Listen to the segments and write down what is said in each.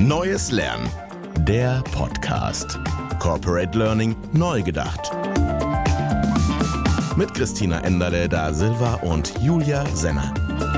Neues Lernen. Der Podcast. Corporate Learning neu gedacht. Mit Christina Enderle da Silva und Julia Senner.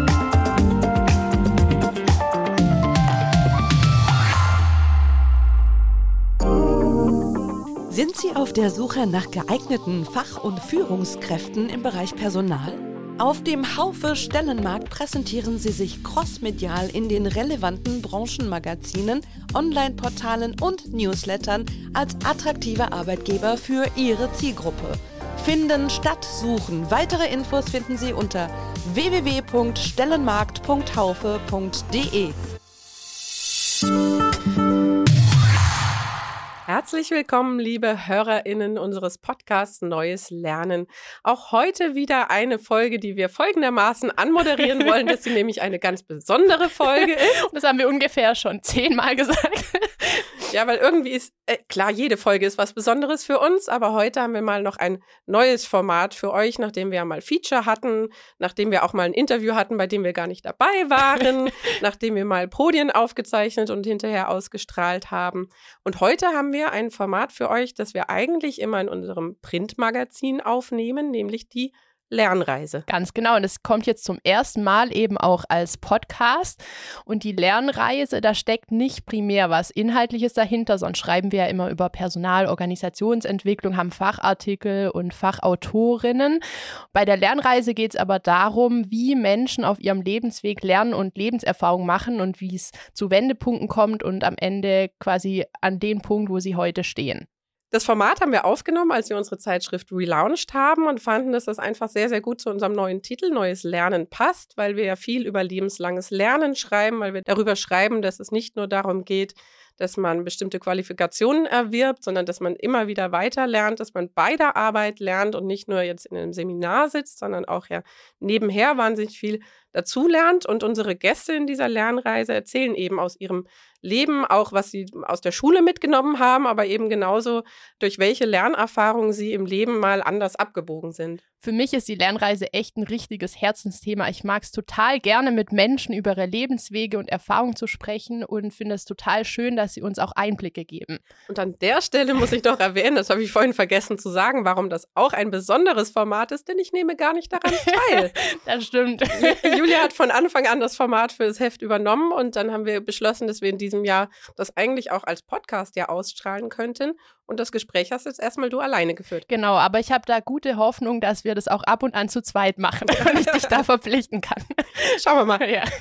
Sind Sie auf der Suche nach geeigneten Fach- und Führungskräften im Bereich Personal? Auf dem Haufe Stellenmarkt präsentieren Sie sich crossmedial in den relevanten Branchenmagazinen, Online-Portalen und Newslettern als attraktiver Arbeitgeber für Ihre Zielgruppe. Finden statt suchen. Weitere Infos finden Sie unter www.stellenmarkt.haufe.de. Herzlich willkommen, liebe HörerInnen unseres Podcasts Neues Lernen. Auch heute wieder eine Folge, die wir folgendermaßen anmoderieren wollen, dass sie nämlich eine ganz besondere Folge ist. Das haben wir ungefähr schon 10-mal gesagt. Ja, weil irgendwie ist, klar, jede Folge ist was Besonderes für uns, aber heute haben wir mal noch ein neues Format für euch, nachdem wir ja mal Feature hatten, nachdem wir auch mal ein Interview hatten, bei dem wir gar nicht dabei waren, nachdem wir mal Podien aufgezeichnet und hinterher ausgestrahlt haben. Und heute haben wir ein Format für euch, das wir eigentlich immer in unserem Printmagazin aufnehmen, nämlich die Lernreise. Ganz genau. Und es kommt jetzt zum ersten Mal eben auch als Podcast. Und die Lernreise, da steckt nicht primär was Inhaltliches dahinter, sonst schreiben wir ja immer über Personal-, Organisationsentwicklung, haben Fachartikel und Fachautorinnen. Bei der Lernreise geht es aber darum, wie Menschen auf ihrem Lebensweg lernen und Lebenserfahrung machen und wie es zu Wendepunkten kommt und am Ende quasi an den Punkt, wo sie heute stehen. Das Format haben wir aufgenommen, als wir unsere Zeitschrift relaunched haben und fanden, dass das einfach sehr, sehr gut zu unserem neuen Titel Neues Lernen passt, weil wir ja viel über lebenslanges Lernen schreiben, weil wir darüber schreiben, dass es nicht nur darum geht, dass man bestimmte Qualifikationen erwirbt, sondern dass man immer wieder weiter lernt, dass man bei der Arbeit lernt und nicht nur jetzt in einem Seminar sitzt, sondern auch ja nebenher wahnsinnig viel dazu lernt. Und unsere Gäste in dieser Lernreise erzählen eben aus ihrem Leben, auch was sie aus der Schule mitgenommen haben, aber eben genauso, durch welche Lernerfahrungen sie im Leben mal anders abgebogen sind. Für mich ist die Lernreise echt ein richtiges Herzensthema. Ich mag es total gerne, mit Menschen über ihre Lebenswege und Erfahrungen zu sprechen und finde es total schön, dass sie uns auch Einblicke geben. Und an der Stelle muss ich doch erwähnen, das habe ich vorhin vergessen zu sagen, warum das auch ein besonderes Format ist, denn ich nehme gar nicht daran teil. Das stimmt. Julia hat von Anfang an das Format für das Heft übernommen und dann haben wir beschlossen, dass wir in diesem Jahr das eigentlich auch als Podcast ja ausstrahlen könnten. Und das Gespräch hast jetzt erstmal du alleine geführt. Genau, aber ich habe da gute Hoffnung, dass wir das auch ab und an zu zweit machen und ich dich da verpflichten kann. Schauen wir mal.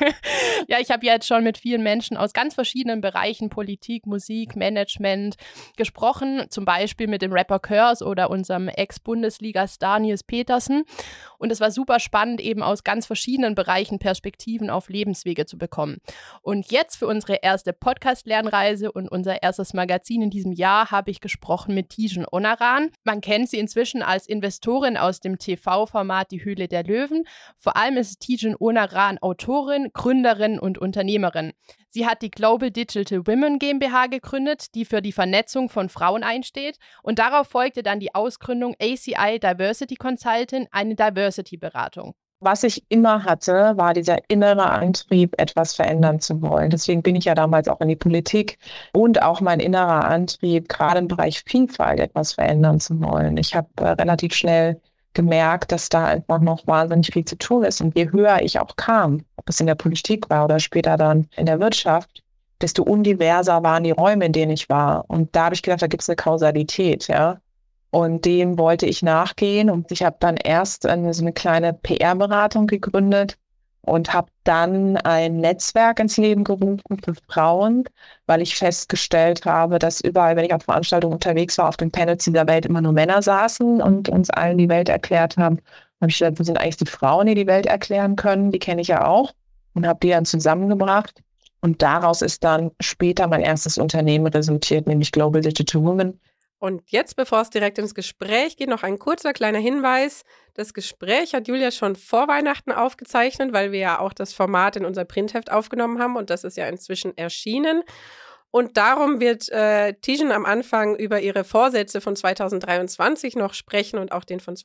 Ja, ich habe jetzt schon mit vielen Menschen aus ganz verschiedenen Bereichen, Politik, Musik, Management gesprochen, zum Beispiel mit dem Rapper Curse oder unserem Ex-Bundesliga-Star Nils Petersen. Und es war super spannend, eben aus ganz verschiedenen Bereichen Perspektiven auf Lebenswege zu bekommen. Und jetzt für unsere erste Podcast-Lernreise und unser erstes Magazin in diesem Jahr habe ich gesprochen mit Tijen Onaran. Man kennt sie inzwischen als Investorin aus dem TV-Format Die Höhle der Löwen. Vor allem ist Tijen Onaran Autorin, Gründerin und Unternehmerin. Sie hat die Global Digital Women GmbH gegründet, die für die Vernetzung von Frauen einsteht. Und darauf folgte dann die Ausgründung ACI Diversity Consultant, eine Diversity-Beratung. Was ich immer hatte, war dieser innere Antrieb, etwas verändern zu wollen. Deswegen bin ich ja damals auch in die Politik und auch mein innerer Antrieb, gerade im Bereich Vielfalt etwas verändern zu wollen. Ich habe relativ schnell gemerkt, dass da einfach noch wahnsinnig viel zu tun ist. Und je höher ich auch kam, ob es in der Politik war oder später dann in der Wirtschaft, desto undiverser waren die Räume, in denen ich war. Und da habe ich gedacht, da gibt es eine Kausalität, ja. Und dem wollte ich nachgehen und ich habe dann erst so eine kleine PR-Beratung gegründet und habe dann ein Netzwerk ins Leben gerufen für Frauen, weil ich festgestellt habe, dass überall, wenn ich auf Veranstaltungen unterwegs war, auf den Panels dieser Welt immer nur Männer saßen und uns allen die Welt erklärt haben. Habe ich gedacht, wo sind eigentlich die Frauen, die die Welt erklären können? Die kenne ich ja auch und habe die dann zusammengebracht. Und daraus ist dann später mein erstes Unternehmen resultiert, nämlich Global Digital Women. Und jetzt, bevor es direkt ins Gespräch geht, noch ein kurzer kleiner Hinweis. Das Gespräch hat Julia schon vor Weihnachten aufgezeichnet, weil wir ja auch das Format in unser Printheft aufgenommen haben und das ist ja inzwischen erschienen. Und darum wird Tijen am Anfang über ihre Vorsätze von 2023 noch sprechen und auch den von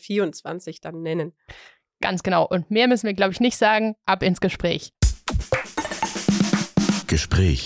2024 dann nennen. Ganz genau. Und mehr müssen wir, glaube ich, nicht sagen. Ab ins Gespräch. Gespräch.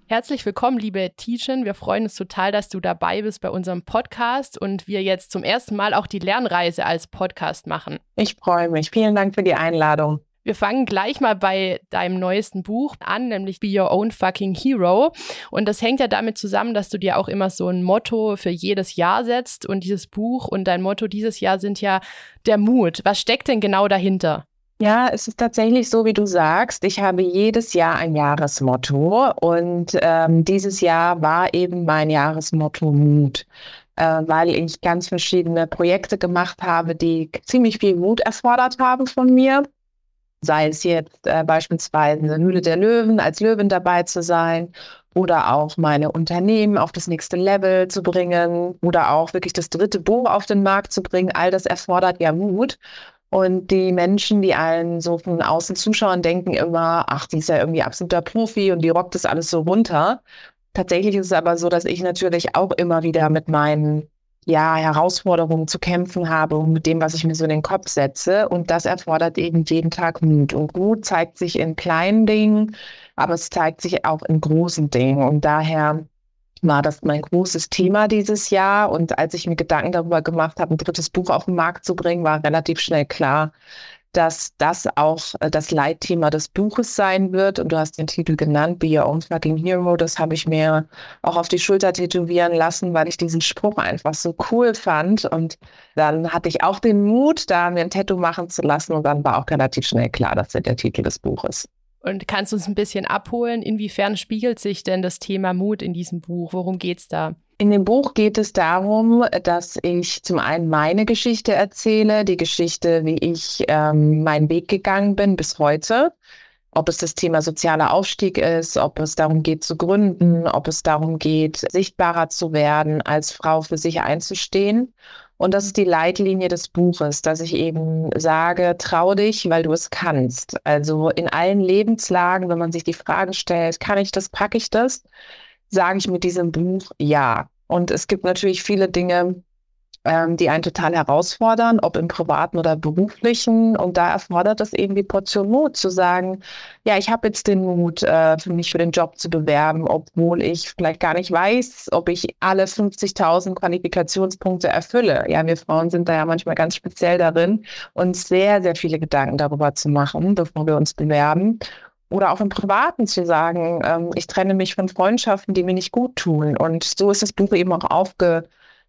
Herzlich willkommen, liebe Tietjen. Wir freuen uns total, dass du dabei bist bei unserem Podcast und wir jetzt zum ersten Mal auch die Lernreise als Podcast machen. Ich freue mich. Vielen Dank für die Einladung. Wir fangen gleich mal bei deinem neuesten Buch an, nämlich Be Your Own Fucking Hero. Und das hängt ja damit zusammen, dass du dir auch immer so ein Motto für jedes Jahr setzt. Und dieses Buch und dein Motto dieses Jahr sind ja der Mut. Was steckt denn genau dahinter? Ja, es ist tatsächlich so, wie du sagst. Ich habe jedes Jahr ein Jahresmotto und dieses Jahr war eben mein Jahresmotto Mut, weil ich ganz verschiedene Projekte gemacht habe, die ziemlich viel Mut erfordert haben von mir. Sei es jetzt beispielsweise Höhle der Löwen, als Löwin dabei zu sein oder auch meine Unternehmen auf das nächste Level zu bringen oder auch wirklich das 3. Buch auf den Markt zu bringen. All das erfordert ja Mut. Und die Menschen, die allen so von außen zuschauen, denken immer, ach, die ist ja irgendwie absoluter Profi und die rockt das alles so runter. Tatsächlich ist es aber so, dass ich natürlich auch immer wieder mit meinen Herausforderungen zu kämpfen habe und mit dem, was ich mir so in den Kopf setze. Und das erfordert eben jeden Tag Mut. Und Mut zeigt sich in kleinen Dingen, aber es zeigt sich auch in großen Dingen. Und daher war das mein großes Thema dieses Jahr. Und als ich mir Gedanken darüber gemacht habe, ein 3. Buch auf den Markt zu bringen, war relativ schnell klar, dass das auch das Leitthema des Buches sein wird. Und du hast den Titel genannt, Be Your Own Fucking Hero. Das habe ich mir auch auf die Schulter tätowieren lassen, weil ich diesen Spruch einfach so cool fand. Und dann hatte ich auch den Mut, da mir ein Tattoo machen zu lassen. Und dann war auch relativ schnell klar, dass der Titel des Buches. Und kannst du uns ein bisschen abholen? Inwiefern spiegelt sich denn das Thema Mut in diesem Buch? Worum geht's da? In dem Buch geht es darum, dass ich zum einen meine Geschichte erzähle, die Geschichte, wie ich meinen Weg gegangen bin bis heute. Ob es das Thema sozialer Aufstieg ist, ob es darum geht zu gründen, ob es darum geht, sichtbarer zu werden, als Frau für sich einzustehen. Und das ist die Leitlinie des Buches, dass ich eben sage, trau dich, weil du es kannst. Also in allen Lebenslagen, wenn man sich die Frage stellt, kann ich das, packe ich das, sage ich mit diesem Buch ja. Und es gibt natürlich viele Dinge, die einen total herausfordern, ob im privaten oder beruflichen. Und da erfordert es eben die Portion Mut, zu sagen, ja, ich habe jetzt den Mut, mich für den Job zu bewerben, obwohl ich vielleicht gar nicht weiß, ob ich alle 50.000 Qualifikationspunkte erfülle. Ja, wir Frauen sind da ja manchmal ganz speziell darin, uns sehr, sehr viele Gedanken darüber zu machen, bevor wir uns bewerben. Oder auch im Privaten zu sagen, ich trenne mich von Freundschaften, die mir nicht gut tun. Und so ist das Buch eben auch aufgeführt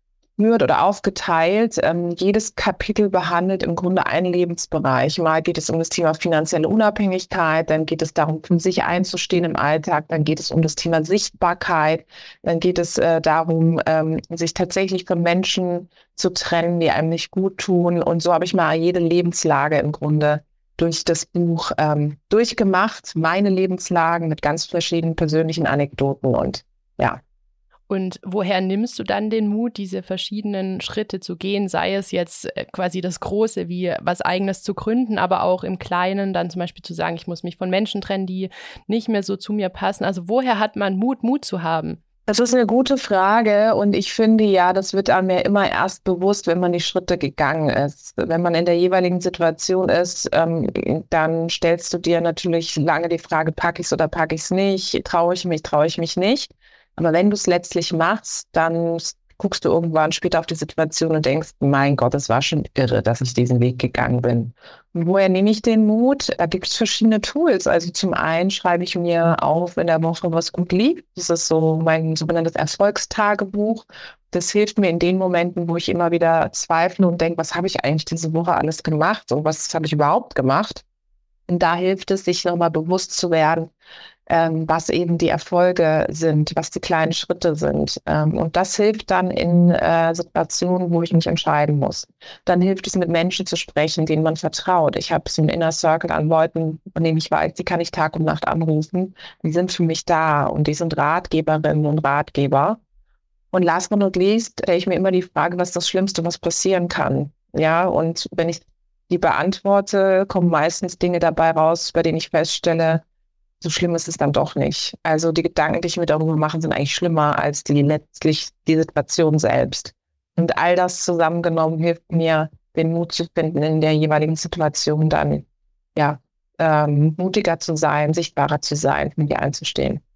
oder aufgeteilt. Jedes Kapitel behandelt im Grunde einen Lebensbereich. Mal geht es um das Thema finanzielle Unabhängigkeit, dann geht es darum, für sich einzustehen im Alltag, dann geht es um das Thema Sichtbarkeit, dann geht es darum, sich tatsächlich von Menschen zu trennen, die einem nicht gut tun. Und so habe ich mal jede Lebenslage im Grunde durch das Buch durchgemacht, meine Lebenslagen mit ganz verschiedenen persönlichen Anekdoten und ja. Und woher nimmst du dann den Mut, diese verschiedenen Schritte zu gehen, sei es jetzt quasi das Große, wie was Eigenes zu gründen, aber auch im Kleinen dann zum Beispiel zu sagen, ich muss mich von Menschen trennen, die nicht mehr so zu mir passen. Also woher hat man Mut, Mut zu haben? Das ist eine gute Frage und ich finde ja, das wird einem ja immer erst bewusst, wenn man die Schritte gegangen ist. Wenn man in der jeweiligen Situation ist, dann stellst du dir natürlich lange die Frage, packe ich es oder packe ich es nicht, traue ich mich nicht. Aber wenn du es letztlich machst, dann guckst du irgendwann später auf die Situation und denkst, mein Gott, es war schon irre, dass ich diesen Weg gegangen bin. Und woher nehme ich den Mut? Da gibt es verschiedene Tools. Also zum einen schreibe ich mir auf in der Woche, was gut lief. Das ist so mein sogenanntes Erfolgstagebuch. Das hilft mir in den Momenten, wo ich immer wieder zweifle und denke, was habe ich eigentlich diese Woche alles gemacht und was habe ich überhaupt gemacht? Und da hilft es, sich nochmal bewusst zu werden, was eben die Erfolge sind, was die kleinen Schritte sind. Und das hilft dann in Situationen, wo ich mich entscheiden muss. Dann hilft es, mit Menschen zu sprechen, denen man vertraut. Ich habe so einen Inner Circle an Leuten, von denen ich weiß, die kann ich Tag und Nacht anrufen. Die sind für mich da und die sind Ratgeberinnen und Ratgeber. Und last but not least stelle ich mir immer die Frage, was ist das Schlimmste, was passieren kann. Ja, und wenn ich die beantworte, kommen meistens Dinge dabei raus, bei denen ich feststelle, so schlimm ist es dann doch nicht. Also die Gedanken, die ich mir darüber mache, sind eigentlich schlimmer als letztlich die Situation selbst. Und all das zusammengenommen hilft mir, den Mut zu finden, in der jeweiligen Situation dann mutiger zu sein, sichtbarer zu sein, mit dir einzustehen.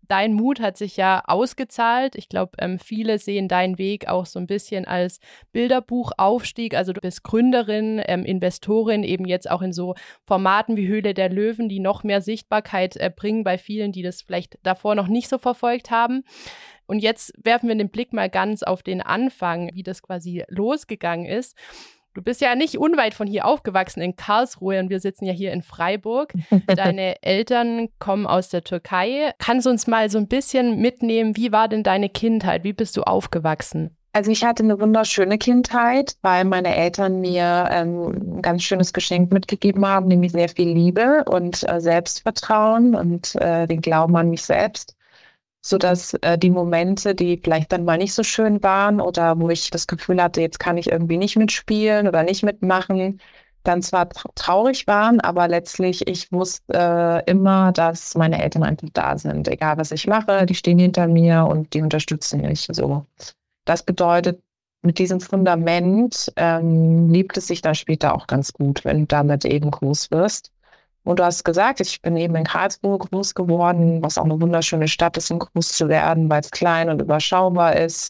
Dein Mut hat sich ja ausgezahlt. Ich glaube, viele sehen deinen Weg auch so ein bisschen als Bilderbuchaufstieg. Also du bist Gründerin, Investorin, eben jetzt auch in so Formaten wie Höhle der Löwen, die noch mehr Sichtbarkeit bringen bei vielen, die das vielleicht davor noch nicht so verfolgt haben. Und jetzt werfen wir den Blick mal ganz auf den Anfang, wie das quasi losgegangen ist. Du bist ja nicht unweit von hier aufgewachsen in Karlsruhe und wir sitzen ja hier in Freiburg. Deine Eltern kommen aus der Türkei. Kannst du uns mal so ein bisschen mitnehmen, wie war denn deine Kindheit? Wie bist du aufgewachsen? Also ich hatte eine wunderschöne Kindheit, weil meine Eltern mir ein ganz schönes Geschenk mitgegeben haben, nämlich sehr viel Liebe und Selbstvertrauen und den Glauben an mich selbst, sodass die Momente, die vielleicht dann mal nicht so schön waren oder wo ich das Gefühl hatte, jetzt kann ich irgendwie nicht mitspielen oder nicht mitmachen, dann zwar traurig waren, aber letztlich ich wusste immer, dass meine Eltern einfach da sind. Egal, was ich mache, die stehen hinter mir und die unterstützen mich. So. Das bedeutet, mit diesem Fundament liebt es sich dann später auch ganz gut, wenn du damit eben groß wirst. Und du hast gesagt, ich bin eben in Karlsruhe groß geworden, was auch eine wunderschöne Stadt ist, um groß zu werden, weil es klein und überschaubar ist.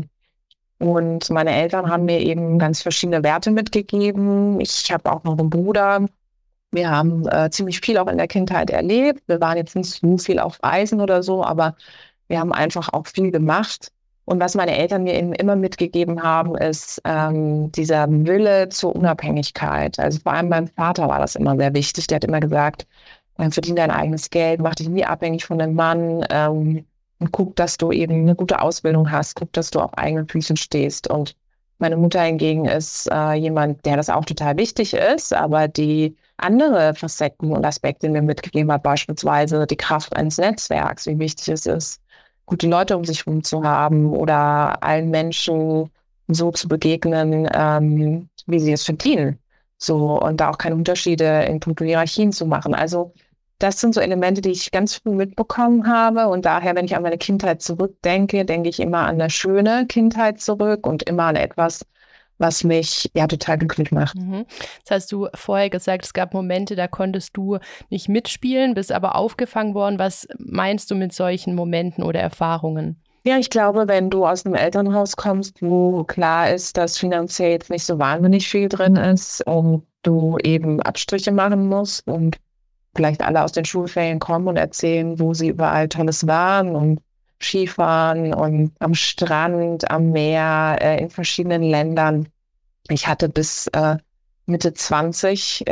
Und meine Eltern haben mir eben ganz verschiedene Werte mitgegeben. Ich habe auch noch einen Bruder. Wir haben ziemlich viel auch in der Kindheit erlebt. Wir waren jetzt nicht so viel auf Reisen oder so, aber wir haben einfach auch viel gemacht. Und was meine Eltern mir eben immer mitgegeben haben, ist dieser Wille zur Unabhängigkeit. Also vor allem beim Vater war das immer sehr wichtig. Der hat immer gesagt, verdien dein eigenes Geld, mach dich nie abhängig von einem Mann und guck, dass du eben eine gute Ausbildung hast, guck, dass du auf eigenen Füßen stehst. Und meine Mutter hingegen ist jemand, der das auch total wichtig ist, aber die andere Facetten und Aspekte mir mitgegeben hat, beispielsweise die Kraft eines Netzwerks, wie wichtig es ist, gute Leute um sich herum zu haben oder allen Menschen so zu begegnen, wie sie es verdienen. So, und da auch keine Unterschiede in puncto Hierarchien zu machen. Also das sind so Elemente, die ich ganz früh mitbekommen habe. Und daher, wenn ich an meine Kindheit zurückdenke, denke ich immer an eine schöne Kindheit zurück und immer an etwas, was mich ja total glücklich macht. Das hast du vorher gesagt, es gab Momente, da konntest du nicht mitspielen, bist aber aufgefangen worden. Was meinst du mit solchen Momenten oder Erfahrungen? Ja, ich glaube, wenn du aus einem Elternhaus kommst, wo klar ist, dass finanziell jetzt nicht so wahnsinnig viel drin ist und du eben Abstriche machen musst und vielleicht alle aus den Schulferien kommen und erzählen, wo sie überall Tolles waren und Skifahren und am Strand, am Meer, in verschiedenen Ländern. Ich hatte bis Ende 20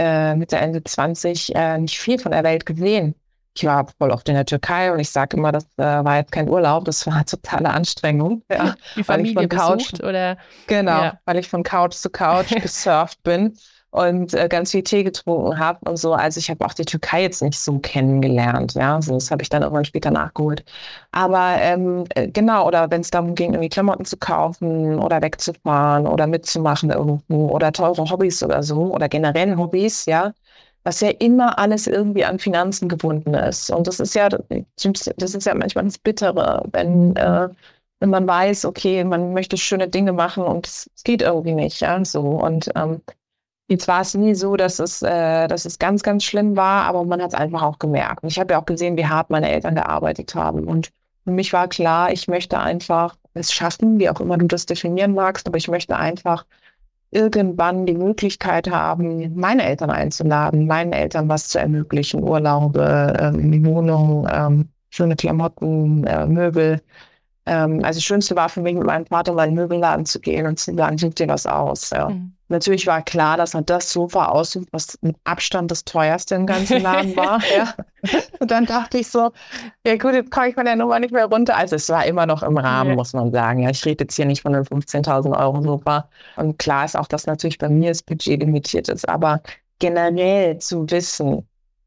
nicht viel von der Welt gesehen. Ich war voll oft in der Türkei und ich sage immer, das war jetzt kein Urlaub, das war eine totale Anstrengung. Ja, die Familie besucht, oder? Genau, ja. Weil ich von Couch zu Couch gesurft bin und ganz viel Tee getrunken habe und so. Also ich habe auch die Türkei jetzt nicht so kennengelernt, ja. So, das habe ich dann irgendwann später nachgeholt. Aber genau, oder wenn es darum ging, irgendwie Klamotten zu kaufen oder wegzufahren oder mitzumachen irgendwo oder teure Hobbys oder so oder generell Hobbys, ja, was ja immer alles irgendwie an Finanzen gebunden ist. Und das ist ja manchmal das Bittere, wenn man weiß, okay, man möchte schöne Dinge machen und es geht irgendwie nicht, ja, so. Und jetzt war es nie so, dass es ganz, ganz schlimm war, aber man hat es einfach auch gemerkt. Und ich habe ja auch gesehen, wie hart meine Eltern gearbeitet haben. Und für mich war klar, ich möchte einfach es schaffen, wie auch immer du das definieren magst, aber ich möchte einfach irgendwann die Möglichkeit haben, meine Eltern einzuladen, meinen Eltern was zu ermöglichen, Urlaube, Wohnung, schöne Klamotten, Möbel. Also das Schönste war für mich, mit meinem Vater mal in den Möbelladen zu gehen und zu sagen, such dir was aus. Ja. Natürlich war klar, dass man das Sofa aussucht, was mit Abstand das teuerste im ganzen Laden war. Ja. Und dann dachte ich so, ja gut, jetzt komme ich von der Nummer nicht mehr runter. Also es war immer noch im Rahmen, muss man sagen. Ja, ich rede jetzt hier nicht von einem 15.000 Euro Sofa. Und klar ist auch, dass natürlich bei mir das Budget limitiert ist. Aber generell zu wissen,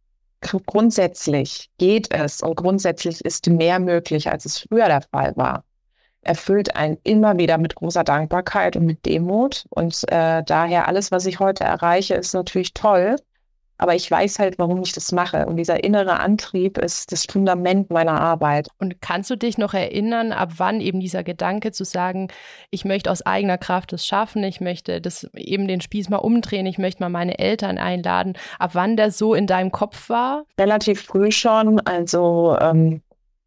grundsätzlich geht es und grundsätzlich ist mehr möglich, als es früher der Fall war, erfüllt einen immer wieder mit großer Dankbarkeit und mit Demut. Und daher alles, was ich heute erreiche, ist natürlich toll. Aber ich weiß halt, warum ich das mache. Und dieser innere Antrieb ist das Fundament meiner Arbeit. Und kannst du dich noch erinnern, ab wann eben dieser Gedanke zu sagen, ich möchte aus eigener Kraft das schaffen, ich möchte das eben den Spieß mal umdrehen, ich möchte mal meine Eltern einladen, ab wann der so in deinem Kopf war? Relativ früh schon. Also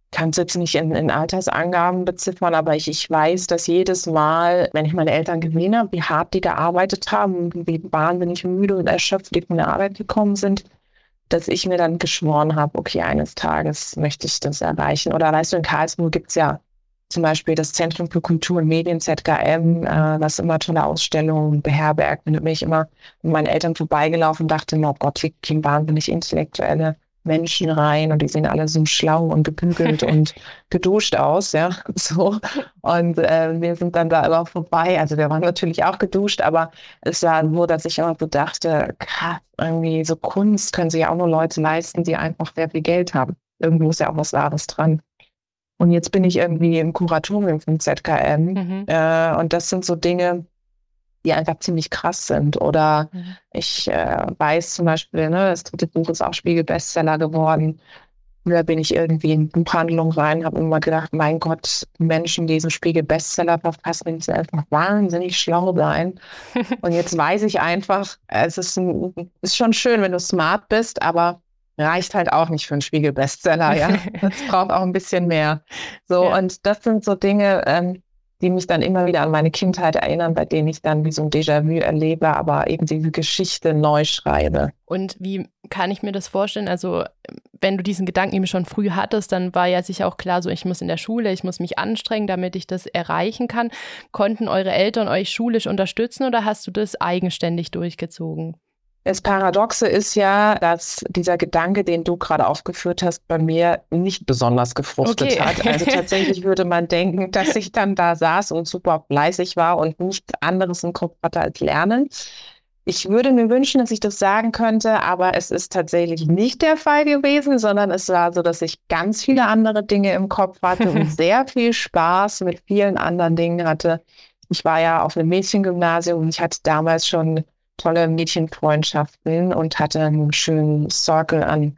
kann es jetzt nicht in Altersangaben beziffern, aber ich weiß, dass jedes Mal, wenn ich meine Eltern gesehen habe, wie hart die gearbeitet haben, wie wahnsinnig müde und erschöpft die von der Arbeit gekommen sind, dass ich mir dann geschworen habe, okay, eines Tages möchte ich das erreichen. Oder weißt du, in Karlsruhe gibt es ja zum Beispiel das Zentrum für Kultur und Medien, ZKM, was immer tolle Ausstellungen beherbergt. Und da bin ich immer mit meinen Eltern vorbeigelaufen und dachte, oh Gott, hier gehen wahnsinnig intellektuelle Menschen rein und die sehen alle so schlau und gebügelt und geduscht aus, ja, so. Und wir sind dann da immer vorbei. Also wir waren natürlich auch geduscht, aber es war nur, dass ich immer so dachte, krass, irgendwie so Kunst können sich ja auch nur Leute leisten, die einfach sehr viel Geld haben. Irgendwo ist ja auch was Wahres dran. Und jetzt bin ich irgendwie im Kuratorium vom ZKM. Und das sind so Dinge, die einfach ziemlich krass sind. Oder ich weiß zum Beispiel, ne, das 3. Buch ist auch Spiegel-Bestseller geworden. Und da bin ich irgendwie in Buchhandlung rein, habe immer gedacht, mein Gott, Menschen, die so Spiegel-Bestseller verfassen, die müssen einfach wahnsinnig schlau sein. Und jetzt weiß ich einfach, es ist schon schön, wenn du smart bist, aber reicht halt auch nicht für einen Spiegel-Bestseller, ja. Es braucht auch ein bisschen mehr. So, ja. Und das sind so Dinge, die mich dann immer wieder an meine Kindheit erinnern, bei denen ich dann wie so ein Déjà-vu erlebe, aber eben diese Geschichte neu schreibe. Und wie kann ich mir das vorstellen? Also, wenn du diesen Gedanken eben schon früh hattest, dann war ja sicher auch klar, so ich muss in der Schule, ich muss mich anstrengen, damit ich das erreichen kann. Konnten eure Eltern euch schulisch unterstützen oder hast du das eigenständig durchgezogen? Das Paradoxe ist ja, dass dieser Gedanke, den du gerade aufgeführt hast, bei mir nicht besonders gefruchtet hat. Also tatsächlich würde man denken, dass ich dann da saß und super fleißig war und nichts anderes im Kopf hatte als Lernen. Ich würde mir wünschen, dass ich das sagen könnte, aber es ist tatsächlich nicht der Fall gewesen, sondern es war so, dass ich ganz viele andere Dinge im Kopf hatte und sehr viel Spaß mit vielen anderen Dingen hatte. Ich war ja auf einem Mädchengymnasium und ich hatte damals schon tolle Mädchenfreundschaften und hatte einen schönen Circle an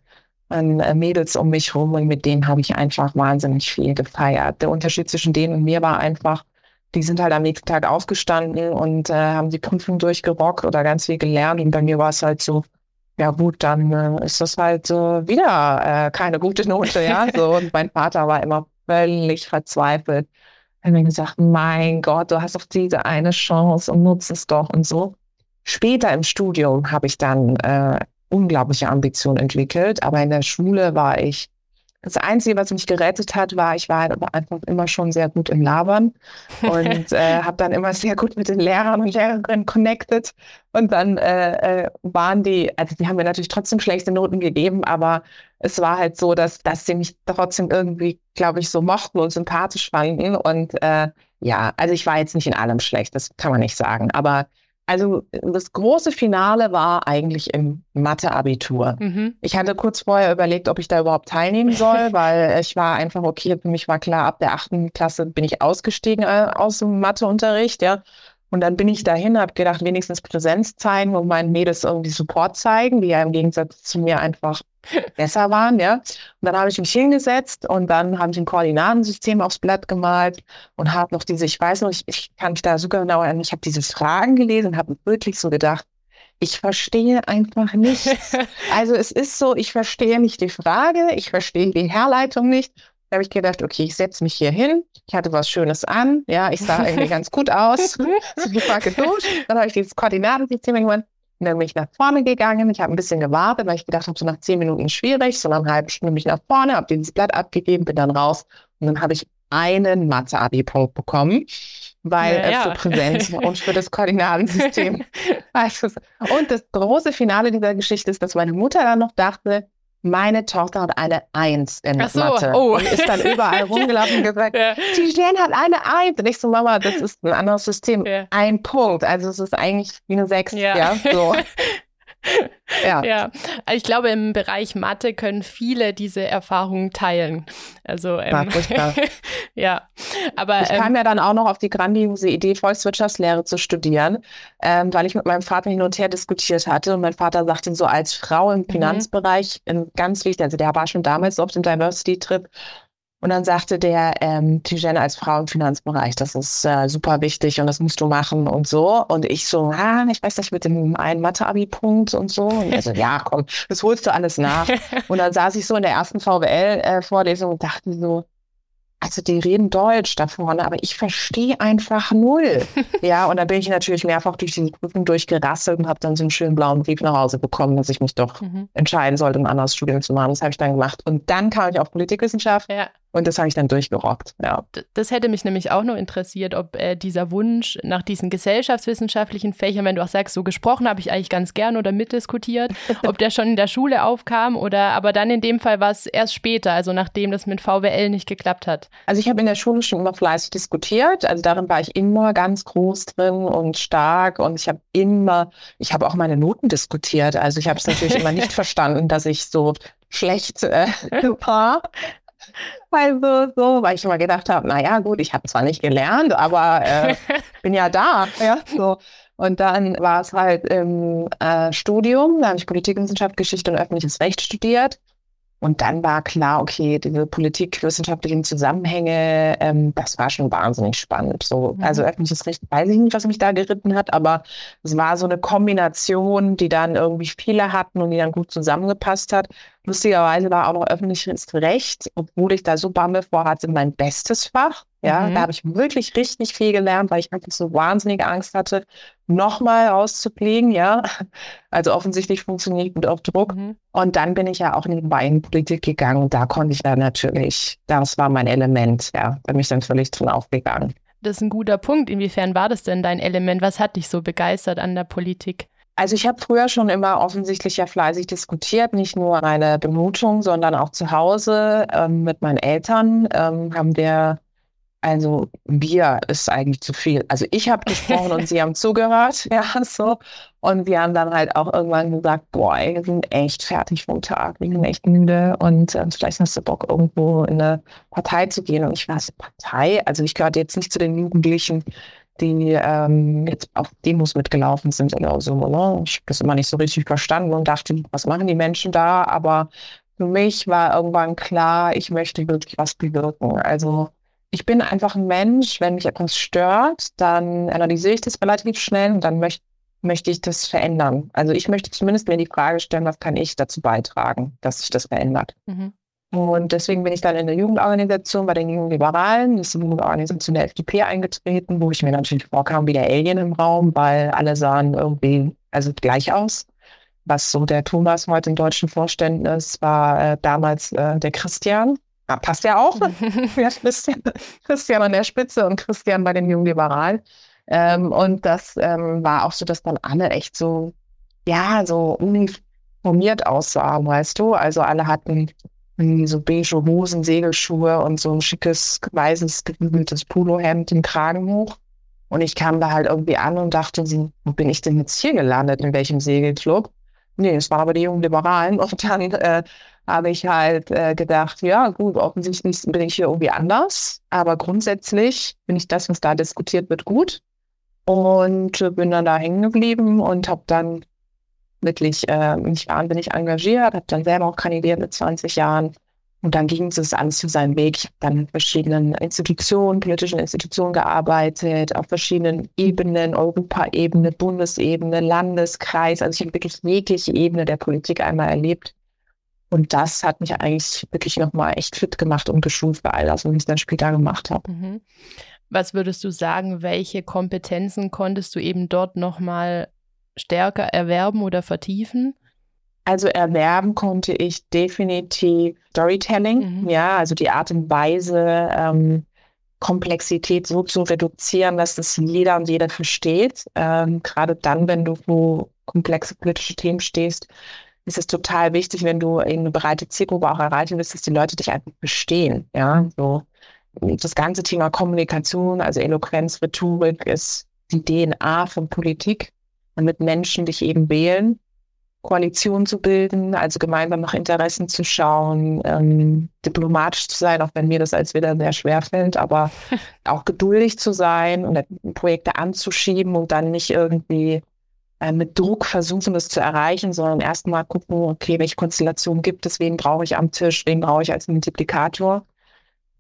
Mädels um mich rum und mit denen habe ich einfach wahnsinnig viel gefeiert. Der Unterschied zwischen denen und mir war einfach, die sind halt am nächsten Tag aufgestanden und haben die Prüfung durchgerockt oder ganz viel gelernt und bei mir war es halt so, ja gut, dann ist das halt wieder keine gute Note, ja, so. Und mein Vater war immer völlig verzweifelt. Er hat mir gesagt, mein Gott, du hast doch diese eine Chance und nutzt es doch und so. Später im Studium habe ich dann unglaubliche Ambitionen entwickelt, aber in der Schule war ich, das Einzige, was mich gerettet hat, war, ich war halt aber einfach immer schon sehr gut im Labern und habe dann immer sehr gut mit den Lehrern und Lehrerinnen connected und dann waren die, also die haben mir natürlich trotzdem schlechte Noten gegeben, aber es war halt so, dass sie mich trotzdem irgendwie, glaube ich, so mochten und sympathisch fanden und ja, also ich war jetzt nicht in allem schlecht, das kann man nicht sagen, aber also das große Finale war eigentlich im Mathe-Abitur. Ich hatte kurz vorher überlegt, ob ich da überhaupt teilnehmen soll, weil ich war einfach, okay, für mich war klar, ab der 8. Klasse bin ich ausgestiegen aus dem Matheunterricht, ja. Und dann bin ich dahin, habe gedacht, wenigstens Präsenz zeigen und meinen Mädels irgendwie Support zeigen, die ja im Gegensatz zu mir einfach besser waren, ja. Und dann habe ich mich hingesetzt und dann habe ich ein Koordinatensystem aufs Blatt gemalt und habe noch diese, ich weiß noch, ich kann mich da sogar genau erinnern, ich habe diese Fragen gelesen und habe wirklich so gedacht, ich verstehe einfach nichts. Also es ist so, ich verstehe nicht die Frage, ich verstehe die Herleitung nicht. Da habe ich gedacht, okay, ich setze mich hier hin. Ich hatte was Schönes an. Ja, ich sah irgendwie ganz gut aus. Ich war geduscht. Dann habe ich dieses Koordinatensystem gemacht. Und dann bin ich nach vorne gegangen. Ich habe ein bisschen gewartet, weil ich gedacht habe, so nach 10 Minuten schwierig. So nach einer halben Stunde bin ich nach vorne, habe dieses Blatt abgegeben, bin dann raus. Und dann habe ich einen Mathe-Abi-Punkt bekommen, weil es so präsent war und für das Koordinatensystem. Und das große Finale dieser Geschichte ist, dass meine Mutter dann noch dachte, meine Tochter hat eine 1 in Mathe und ist dann überall rumgelaufen und gesagt, die Jen hat eine 1. Und ich so, Mama, das ist ein anderes System. Ein Punkt. Also es ist eigentlich wie eine 6. Ja, so. Ja, ich glaube, im Bereich Mathe können viele diese Erfahrungen teilen. Also, ja, aber ich kam ja dann auch noch auf die grandiose Idee, Volkswirtschaftslehre zu studieren, weil ich mit meinem Vater hin und her diskutiert hatte und mein Vater sagte so, als Frau im Finanzbereich, ganz wichtig, also der war schon damals auf dem Diversity-Trip, Und dann sagte der, Tijen als Frau im Finanzbereich, das ist super wichtig und das musst du machen und so. Und ich so, ich weiß nicht, mit dem einen Mathe-Abi-Punkt und so. Und er so, ja, komm, das holst du alles nach. Und dann saß ich so in der ersten VWL-Vorlesung und dachte so, also die reden Deutsch da vorne, aber ich verstehe einfach null. Ja, und dann bin ich natürlich mehrfach durch diese Prüfung durchgerasselt und habe dann so einen schönen blauen Brief nach Hause bekommen, dass ich mich doch entscheiden sollte, ein anderes Studium zu machen. Das habe ich dann gemacht. Und dann kam ich auf Politikwissenschaft. Ja. Und das habe ich dann durchgerockt, ja. Das hätte mich nämlich auch noch interessiert, ob dieser Wunsch nach diesen gesellschaftswissenschaftlichen Fächern, wenn du auch sagst, so gesprochen habe ich eigentlich ganz gern oder mitdiskutiert, ob der schon in der Schule aufkam aber dann in dem Fall war es erst später, also nachdem das mit VWL nicht geklappt hat. Also ich habe in der Schule schon immer fleißig diskutiert, also darin war ich immer ganz groß drin und stark und ich habe auch meine Noten diskutiert, also ich habe es natürlich immer nicht verstanden, dass ich so schlecht war. Weil ich immer gedacht habe, naja gut, ich habe zwar nicht gelernt, aber bin ja da. Ja, so. Und dann war es halt im Studium, da habe ich Politikwissenschaft, Geschichte und öffentliches Recht studiert. Und dann war klar, okay, diese politikwissenschaftlichen Zusammenhänge, das war schon wahnsinnig spannend. So, also öffentliches Recht, weiß ich nicht, was mich da geritten hat, aber es war so eine Kombination, die dann irgendwie viele hatten und die dann gut zusammengepasst hat. Lustigerweise war auch noch öffentliches Recht, obwohl ich da so Bammel vor hatte, mein bestes Fach. Ja, da habe ich wirklich richtig viel gelernt, weil ich einfach so wahnsinnige Angst hatte, nochmal rauszufliegen, ja. Also offensichtlich funktioniert ich gut auf Druck. Und dann bin ich ja auch nebenbei in Politik gegangen. Da konnte ich dann natürlich, das war mein Element, ja. Da bin ich dann völlig drin aufgegangen. Das ist ein guter Punkt. Inwiefern war das denn dein Element? Was hat dich so begeistert an der Politik? Also ich habe früher schon immer offensichtlich ja fleißig diskutiert, nicht nur meine Benotung, sondern auch zu Hause mit meinen Eltern haben wir, also wir ist eigentlich zu viel. Also ich habe gesprochen und sie haben zugehört, ja, so. Und wir haben dann halt auch irgendwann gesagt, boah, wir sind echt fertig vom Tag, wir sind echt müde und vielleicht hast du Bock, irgendwo in eine Partei zu gehen. Und ich war so, Partei? Also ich gehörte jetzt nicht zu den Jugendlichen, die jetzt auf Demos mitgelaufen sind oder so. Ne? Ich habe das immer nicht so richtig verstanden und dachte, was machen die Menschen da? Aber für mich war irgendwann klar, ich möchte wirklich was bewirken. Also ich bin einfach ein Mensch, wenn mich etwas stört, dann analysiere ich das relativ schnell und dann möchte ich das verändern. Also ich möchte zumindest mir die Frage stellen, was kann ich dazu beitragen, dass sich das verändert. Und deswegen bin ich dann in der Jugendorganisation bei den Jungen Liberalen, das ist eine Jugendorganisation der FDP eingetreten, wo ich mir natürlich vorkam wie der Alien im Raum, weil alle sahen irgendwie gleich aus. Was so der Thomas heute im deutschen Vorständen ist, war damals der Christian. Passt ja auch. Christian an der Spitze und Christian bei den Jungen Liberalen. Und das war auch so, dass dann alle echt so uniformiert aussahen, weißt du? Also alle hatten so beige Hosen, Segelschuhe und so ein schickes, weißes, gebügeltes Polohemd, den Kragen hoch. Und ich kam da halt irgendwie an und dachte, wo bin ich denn jetzt hier gelandet? In welchem Segelclub? Nee, es waren aber die Jungen Liberalen. Und dann habe ich halt gedacht, ja gut, offensichtlich bin ich hier irgendwie anders, aber grundsätzlich finde ich das, was da diskutiert wird, gut und bin dann da hängen geblieben und habe dann wirklich mich wahnsinnig engagiert, habe dann selber auch kandidiert mit 20 Jahren und dann ging es alles zu seinem Weg. Ich habe dann in verschiedenen politischen Institutionen gearbeitet, auf verschiedenen Ebenen, Europaebene, Bundesebene, Landeskreis, also ich habe wirklich jegliche Ebene der Politik einmal erlebt. Und das hat mich eigentlich wirklich nochmal echt fit gemacht und geschult für all das, was ich dann später gemacht habe. Was würdest du sagen, welche Kompetenzen konntest du eben dort nochmal stärker erwerben oder vertiefen? Also erwerben konnte ich definitiv Storytelling, ja, also die Art und Weise, Komplexität so zu reduzieren, dass das jeder und jeder versteht. Gerade dann, wenn du vor komplexe politische Themen stehst, ist es total wichtig, wenn du eine breite Zielgruppe auch erreichen willst, dass die Leute dich einfach verstehen. Ja, so das ganze Thema Kommunikation, also Eloquenz, Rhetorik ist die DNA von Politik, damit Menschen dich eben wählen, Koalitionen zu bilden, also gemeinsam nach Interessen zu schauen, diplomatisch zu sein, auch wenn mir das als wieder sehr schwer fällt, aber auch geduldig zu sein und Projekte anzuschieben und dann nicht irgendwie mit Druck versuchen, das zu erreichen, sondern erstmal gucken, okay, welche Konstellation gibt es, wen brauche ich am Tisch, wen brauche ich als Multiplikator.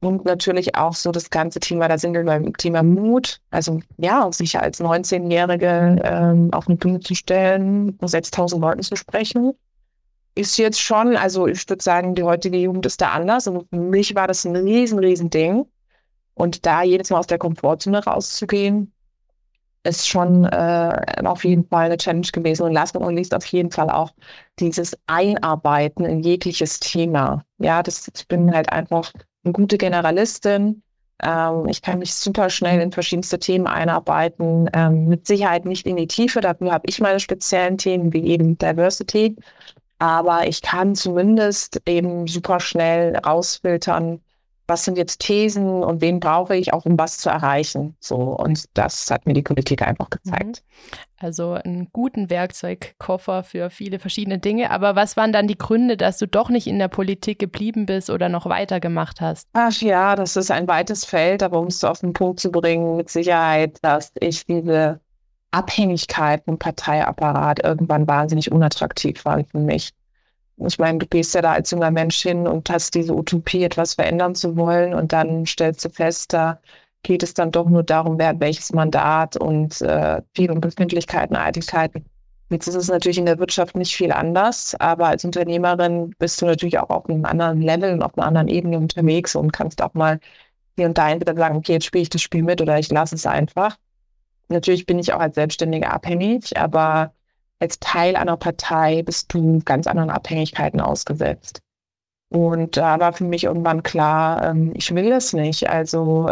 Und natürlich auch so das ganze Thema, da sind wir beim Thema Mut. Also ja, sich als 19-Jährige auf eine Bühne zu stellen, vor 6.000 Leuten zu sprechen, ist jetzt schon, also ich würde sagen, die heutige Jugend ist da anders. Und für mich war das ein riesen Ding. Und da jedes Mal aus der Komfortzone rauszugehen, ist schon auf jeden Fall eine Challenge gewesen. Und last but not least auf jeden Fall auch dieses Einarbeiten in jegliches Thema. Ja, ich bin halt einfach eine gute Generalistin. Ich kann mich super schnell in verschiedenste Themen einarbeiten. Mit Sicherheit nicht in die Tiefe, dafür habe ich meine speziellen Themen, wie eben Diversity. Aber ich kann zumindest eben super schnell rausfiltern, was sind jetzt Thesen und wen brauche ich auch, um was zu erreichen. So, und das hat mir die Politik einfach gezeigt. Also einen guten Werkzeugkoffer für viele verschiedene Dinge. Aber was waren dann die Gründe, dass du doch nicht in der Politik geblieben bist oder noch weitergemacht hast? Ach ja, das ist ein weites Feld, aber um es auf den Punkt zu bringen, mit Sicherheit, dass ich diese Abhängigkeit vom Parteiapparat irgendwann wahnsinnig unattraktiv war für mich. Ich meine, du gehst ja da als junger Mensch hin und hast diese Utopie, etwas verändern zu wollen, und dann stellst du fest, da geht es dann doch nur darum, wer hat welches Mandat und viel um Befindlichkeiten, Eitelkeiten. Jetzt ist es natürlich in der Wirtschaft nicht viel anders, aber als Unternehmerin bist du natürlich auch auf einem anderen Level und auf einer anderen Ebene unterwegs und kannst auch mal hier und da entweder sagen, okay, jetzt spiele ich das Spiel mit oder ich lasse es einfach. Natürlich bin ich auch als Selbstständige abhängig, aber als Teil einer Partei bist du ganz anderen Abhängigkeiten ausgesetzt. Und da war für mich irgendwann klar, ich will das nicht. Also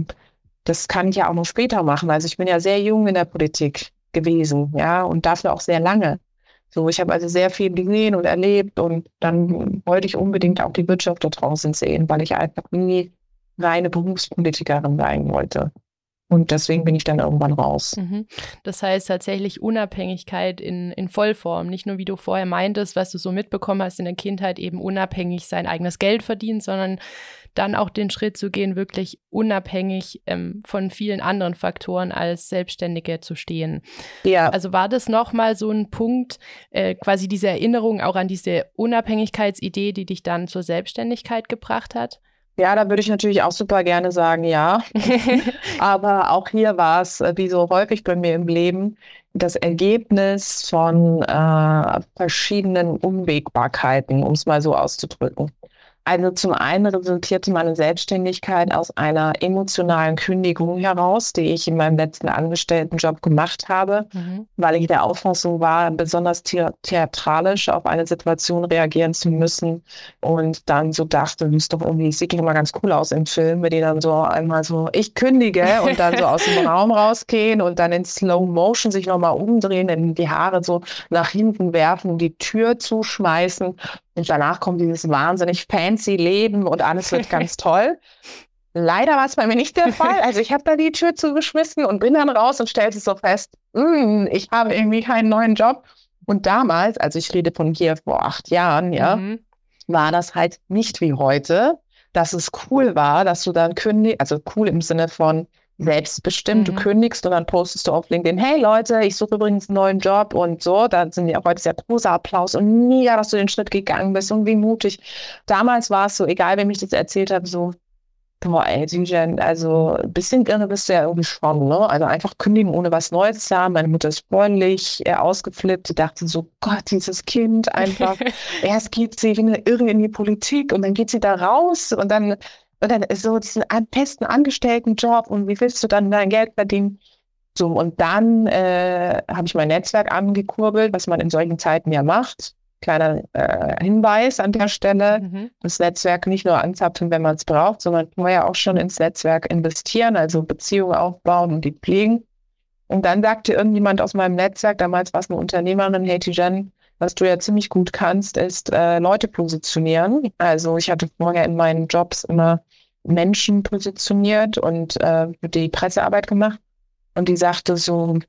das kann ich ja auch noch später machen. Also ich bin ja sehr jung in der Politik gewesen, ja, und dafür auch sehr lange. So, ich habe also sehr viel gesehen und erlebt, und dann wollte ich unbedingt auch die Wirtschaft da draußen sehen, weil ich einfach nie reine Berufspolitikerin sein wollte. Und deswegen bin ich dann irgendwann raus. Das heißt tatsächlich Unabhängigkeit in Vollform. Nicht nur, wie du vorher meintest, was du so mitbekommen hast in der Kindheit, eben unabhängig sein eigenes Geld verdienen, sondern dann auch den Schritt zu gehen, wirklich unabhängig von vielen anderen Faktoren als Selbstständige zu stehen. Ja. Also war das nochmal so ein Punkt, quasi diese Erinnerung auch an diese Unabhängigkeitsidee, die dich dann zur Selbstständigkeit gebracht hat? Ja, da würde ich natürlich auch super gerne sagen, ja. Aber auch hier war es, wie so häufig bei mir im Leben, das Ergebnis von verschiedenen Unwägbarkeiten, um es mal so auszudrücken. Also zum einen resultierte meine Selbstständigkeit aus einer emotionalen Kündigung heraus, die ich in meinem letzten Angestelltenjob gemacht habe, weil ich der Auffassung war, besonders theatralisch auf eine Situation reagieren zu müssen, und dann so dachte, das ist doch irgendwie, sieht doch mal ganz cool aus im Film, wenn die dann so einmal so, ich kündige, und dann so aus dem Raum rausgehen und dann in Slow Motion sich nochmal umdrehen, in die Haare so nach hinten werfen, die Tür zuschmeißen. Und danach kommt dieses wahnsinnig fancy Leben und alles wird ganz toll. Leider war es bei mir nicht der Fall. Also ich habe da die Tür zugeschmissen und bin dann raus und stellte so fest, ich habe irgendwie keinen neuen Job. Und damals, also ich rede von hier vor 8 Jahren, ja, war das halt nicht wie heute, dass es cool war, dass du dann kündigst, also cool im Sinne von selbstbestimmt, du kündigst und dann postest du auf LinkedIn, hey Leute, ich suche übrigens einen neuen Job und so, da sind ja heute sehr großer Applaus und mega, dass du den Schritt gegangen bist und wie mutig. Damals war es so, egal wem ich das erzählt habe, so, boah ey, Tijen, also ein bisschen irre bist du ja irgendwie schon, ne? Also einfach kündigen, ohne was Neues zu haben. Meine Mutter ist freundlich, ausgeflippt, die dachte so, Gott, dieses Kind einfach, erst geht sie wie eine Irre in die Politik und dann geht sie da raus und dann ist so diesen festen Angestelltenjob und wie willst du dann dein Geld verdienen? So, und dann habe ich mein Netzwerk angekurbelt, was man in solchen Zeiten ja macht. Kleiner Hinweis an der Stelle, das Netzwerk nicht nur anzapfen, wenn man es braucht, sondern vorher auch schon ins Netzwerk investieren, also Beziehungen aufbauen und die pflegen. Und dann sagte irgendjemand aus meinem Netzwerk, damals war es eine Unternehmerin, hey Tijen, was du ja ziemlich gut kannst, ist Leute positionieren. Also ich hatte vorher in meinen Jobs immer Menschen positioniert und die Pressearbeit gemacht. Und die sagte so,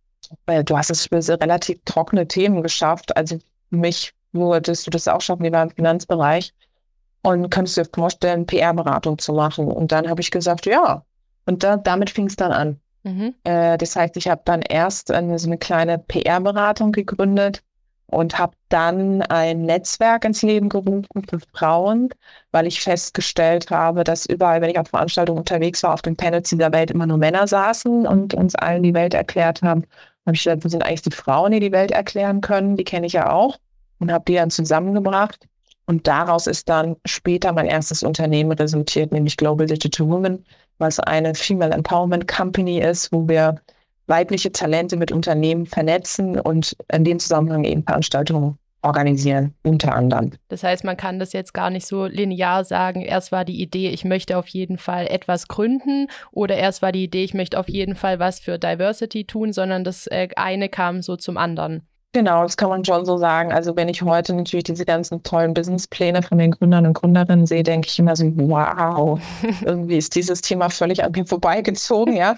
du hast es für so relativ trockene Themen geschafft. Also für mich würdest du das auch schaffen, die war im Finanzbereich. Und könntest du dir vorstellen, PR-Beratung zu machen? Und dann habe ich gesagt, ja. Und damit fing es dann an. Das heißt, ich habe dann erst so eine kleine PR-Beratung gegründet, und habe dann ein Netzwerk ins Leben gerufen für Frauen, weil ich festgestellt habe, dass überall, wenn ich auf Veranstaltungen unterwegs war, auf den Panels dieser Welt immer nur Männer saßen und uns allen die Welt erklärt haben. Habe ich gedacht, wo sind eigentlich die Frauen, die die Welt erklären können? Die kenne ich ja auch und habe die dann zusammengebracht. Und daraus ist dann später mein erstes Unternehmen resultiert, nämlich Global Digital Women, was eine Female Empowerment Company ist, wo wir weibliche Talente mit Unternehmen vernetzen und in dem Zusammenhang eben Veranstaltungen organisieren, unter anderem. Das heißt, man kann das jetzt gar nicht so linear sagen, erst war die Idee, ich möchte auf jeden Fall etwas gründen oder erst war die Idee, ich möchte auf jeden Fall was für Diversity tun, sondern das eine kam so zum anderen. Genau, das kann man schon so sagen. Also wenn ich heute natürlich diese ganzen tollen Businesspläne von den Gründern und Gründerinnen sehe, denke ich immer so, wow, irgendwie ist dieses Thema völlig an mir vorbeigezogen, ja.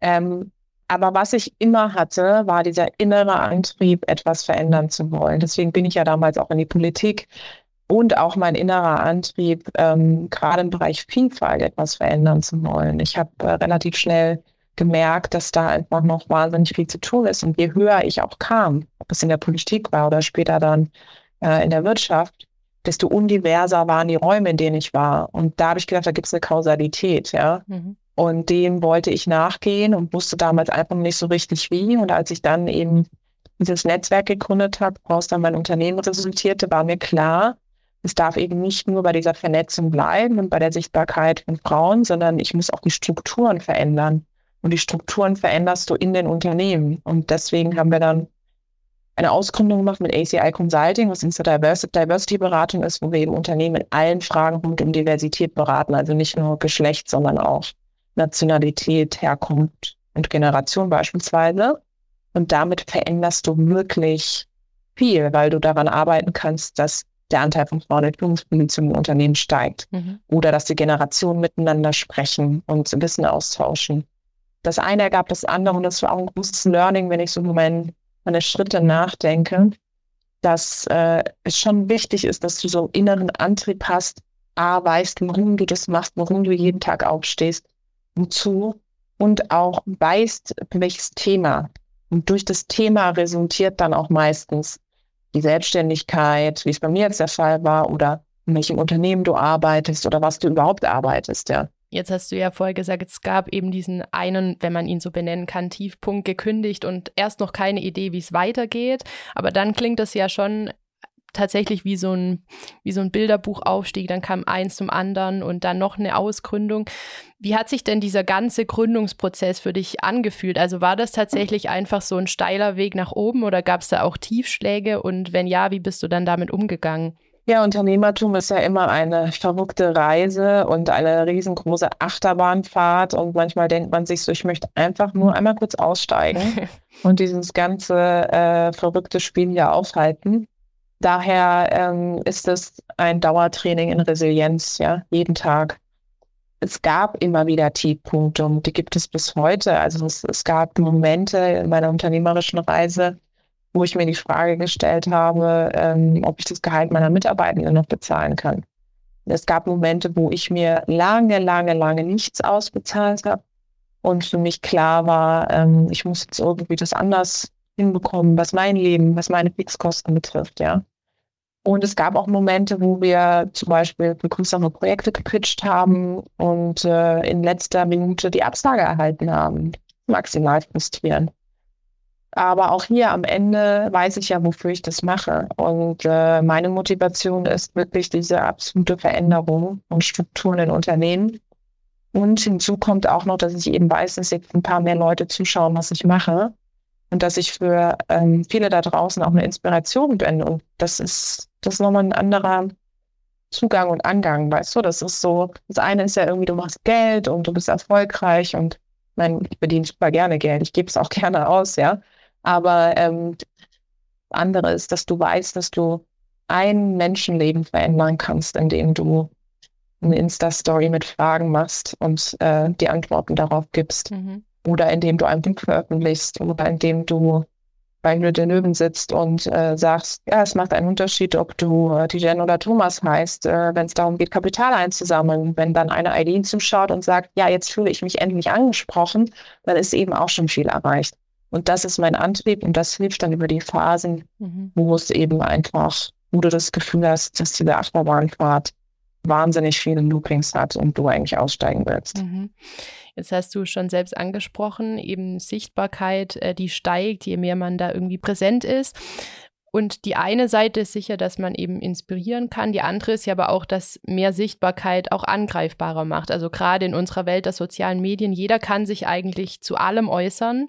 Aber was ich immer hatte, war dieser innere Antrieb, etwas verändern zu wollen. Deswegen bin ich ja damals auch in die Politik und auch mein innerer Antrieb, gerade im Bereich Vielfalt etwas verändern zu wollen. Ich habe relativ schnell gemerkt, dass da einfach noch wahnsinnig viel zu tun ist. Und je höher ich auch kam, ob es in der Politik war oder später dann in der Wirtschaft, desto undiverser waren die Räume, in denen ich war. Und da habe ich gedacht, da gibt es eine Kausalität, ja. Mhm. Und dem wollte ich nachgehen und wusste damals einfach nicht so richtig wie. Und als ich dann eben dieses Netzwerk gegründet habe, woraus dann mein Unternehmen resultierte, war mir klar, es darf eben nicht nur bei dieser Vernetzung bleiben und bei der Sichtbarkeit von Frauen, sondern ich muss auch die Strukturen verändern. Und die Strukturen veränderst du in den Unternehmen. Und deswegen haben wir dann eine Ausgründung gemacht mit ACI Consulting, was unsere Diversity-Beratung ist, wo wir eben Unternehmen in allen Fragen rund um Diversität beraten. Also nicht nur Geschlecht, sondern auch Nationalität, Herkunft und Generation beispielsweise. Und damit veränderst du wirklich viel, weil du daran arbeiten kannst, dass der Anteil von Frauen in Führungspositionen im Unternehmen steigt. Mhm. Oder dass die Generationen miteinander sprechen und Wissen austauschen. Das eine ergab das andere und das war auch ein großes Learning, wenn ich so meine Schritte nachdenke, dass es schon wichtig ist, dass du so einen inneren Antrieb hast, weißt, warum du das machst, warum du jeden Tag aufstehst, wozu und auch weißt, welches Thema. Und durch das Thema resultiert dann auch meistens die Selbstständigkeit, wie es bei mir jetzt der Fall war, oder in welchem Unternehmen du arbeitest oder was du überhaupt arbeitest, ja. Jetzt hast du ja vorher gesagt, es gab eben diesen einen, wenn man ihn so benennen kann, Tiefpunkt gekündigt und erst noch keine Idee, wie es weitergeht. Aber dann klingt das ja schon tatsächlich wie so ein Bilderbuchaufstieg. Dann kam eins zum anderen und dann noch eine Ausgründung. Wie hat sich denn dieser ganze Gründungsprozess für dich angefühlt? Also war das tatsächlich einfach so ein steiler Weg nach oben oder gab es da auch Tiefschläge? Und wenn ja, wie bist du dann damit umgegangen? Ja, Unternehmertum ist ja immer eine verrückte Reise und eine riesengroße Achterbahnfahrt und manchmal denkt man sich so, ich möchte einfach nur einmal kurz aussteigen und dieses ganze verrückte Spiel hier aufhalten. Daher ist es ein Dauertraining in Resilienz, ja, jeden Tag. Es gab immer wieder Tiefpunkte und die gibt es bis heute. Also es gab Momente in meiner unternehmerischen Reise, wo ich mir die Frage gestellt habe, ob ich das Gehalt meiner Mitarbeitenden noch bezahlen kann. Es gab Momente, wo ich mir lange nichts ausbezahlt habe und für mich klar war, ich muss jetzt irgendwie das anders hinbekommen, was mein Leben, was meine Fixkosten betrifft, ja. Und es gab auch Momente, wo wir zum Beispiel für größere Projekte gepitcht haben und in letzter Minute die Absage erhalten haben. Maximal frustrierend. Aber auch hier am Ende weiß ich ja, wofür ich das mache. Und meine Motivation ist wirklich diese absolute Veränderung von Strukturen in Unternehmen. Und hinzu kommt auch noch, dass ich eben weiß, dass jetzt ein paar mehr Leute zuschauen, was ich mache. Und dass ich für viele da draußen auch eine Inspiration bin. Und das ist nochmal ein anderer Zugang und Angang, weißt du? Das ist so, das eine ist ja irgendwie, du machst Geld und du bist erfolgreich. Und ich verdiene super gerne Geld. Ich gebe es auch gerne aus, ja. Aber das andere ist, dass du weißt, dass du ein Menschenleben verändern kannst, indem du eine Insta-Story mit Fragen machst und die Antworten darauf gibst. Mhm. Oder indem du ein Buch veröffentlichst oder indem du bei Höhle der Löwen sitzt und sagst, ja, es macht einen Unterschied, ob du Tijen oder Thomas heißt, wenn es darum geht, Kapital einzusammeln. Wenn dann eine Eileen zuschaut und sagt, ja, jetzt fühle ich mich endlich angesprochen, dann ist eben auch schon viel erreicht. Und das ist mein Antrieb und das hilft dann über die Phasen, wo es eben einfach, wo du das Gefühl hast, dass diese Achterbahnfahrt wahnsinnig viele Loopings hat und du eigentlich aussteigen willst. Jetzt hast du schon selbst angesprochen, eben Sichtbarkeit, die steigt, je mehr man da irgendwie präsent ist. Und die eine Seite ist sicher, dass man eben inspirieren kann. Die andere ist ja aber auch, dass mehr Sichtbarkeit auch angreifbarer macht. Also gerade in unserer Welt der sozialen Medien, jeder kann sich eigentlich zu allem äußern.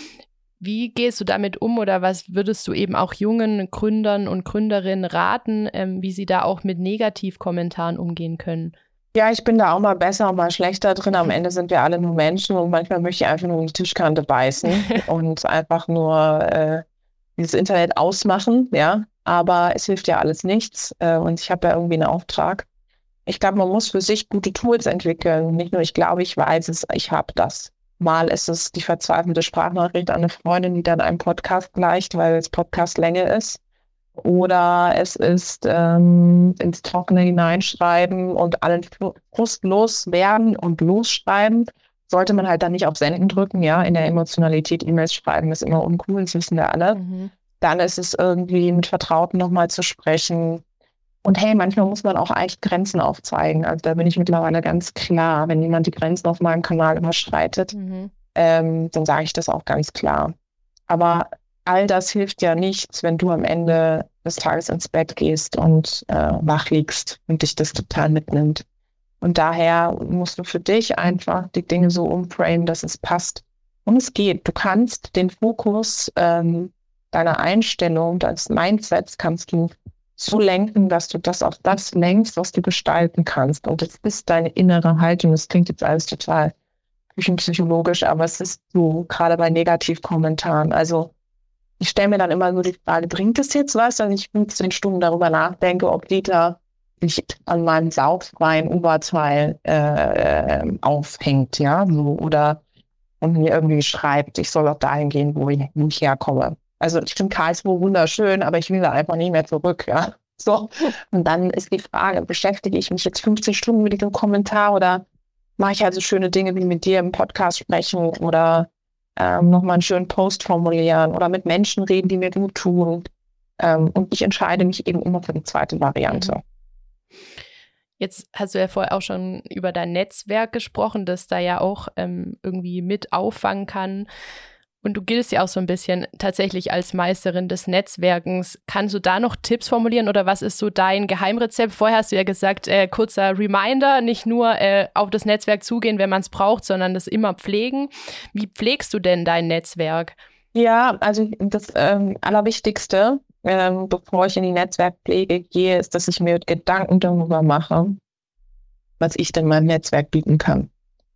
Wie gehst du damit um oder was würdest du eben auch jungen Gründern und Gründerinnen raten, wie sie da auch mit Negativkommentaren umgehen können? Ja, ich bin da auch mal besser und mal schlechter drin. Am Ende sind wir alle nur Menschen und manchmal möchte ich einfach nur in die Tischkante beißen und einfach nur dieses Internet ausmachen, ja. Aber es hilft ja alles nichts und ich habe ja irgendwie einen Auftrag. Ich glaube, man muss für sich gute Tools entwickeln. Nicht nur ich glaube, ich weiß es, ich habe das. Mal ist es die verzweifelte Sprachnachricht an eine Freundin, die dann einem Podcast gleicht, weil es Podcastlänge ist. Oder es ist ins Trockene hineinschreiben und allen Frust loswerden und losschreiben. Sollte man halt dann nicht auf Senden drücken, ja, in der Emotionalität E-Mails schreiben ist immer uncool, das wissen wir alle. Dann ist es irgendwie mit Vertrauten nochmal zu sprechen. Und hey, manchmal muss man auch eigentlich Grenzen aufzeigen. Also da bin ich mittlerweile ganz klar, wenn jemand die Grenzen auf meinem Kanal überschreitet, dann sage ich das auch ganz klar. Aber all das hilft ja nichts, wenn du am Ende des Tages ins Bett gehst und wach liegst und dich das total mitnimmt. Und daher musst du für dich einfach die Dinge so umframen, dass es passt. Und es geht. Du kannst den Fokus deiner Einstellung, deines Mindsets kannst du so lenken, dass du das auf das lenkst, was du gestalten kannst. Und das ist deine innere Haltung. Das klingt jetzt alles total psychologisch, aber es ist so, gerade bei Negativkommentaren. Also ich stelle mir dann immer so die Frage, bringt es jetzt was, wenn ich 15 Stunden darüber nachdenke, ob Dieter sich an meinem saufreien Oberteil aufhängt, ja, so, oder und mir irgendwie schreibt, ich soll auch dahin gehen, wo ich herkomme. Also ich finde Karlsruhe wunderschön, aber ich will da einfach nie mehr zurück, ja. So. Und dann ist die Frage, beschäftige ich mich jetzt 15 Stunden mit diesem Kommentar oder mache ich also schöne Dinge wie mit dir im Podcast sprechen oder nochmal einen schönen Post formulieren oder mit Menschen reden, die mir gut tun. Und ich entscheide mich eben immer für die zweite Variante. Jetzt hast du ja vorher auch schon über dein Netzwerk gesprochen, das da ja auch irgendwie mit auffangen kann. Und du giltst ja auch so ein bisschen tatsächlich als Meisterin des Netzwerkens. Kannst du da noch Tipps formulieren oder was ist so dein Geheimrezept? Vorher hast du ja gesagt, kurzer Reminder, nicht nur auf das Netzwerk zugehen, wenn man es braucht, sondern das immer pflegen. Wie pflegst du denn dein Netzwerk? Ja, also das Allerwichtigste, bevor ich in die Netzwerkpflege gehe, ist, dass ich mir Gedanken darüber mache, was ich denn meinem Netzwerk bieten kann.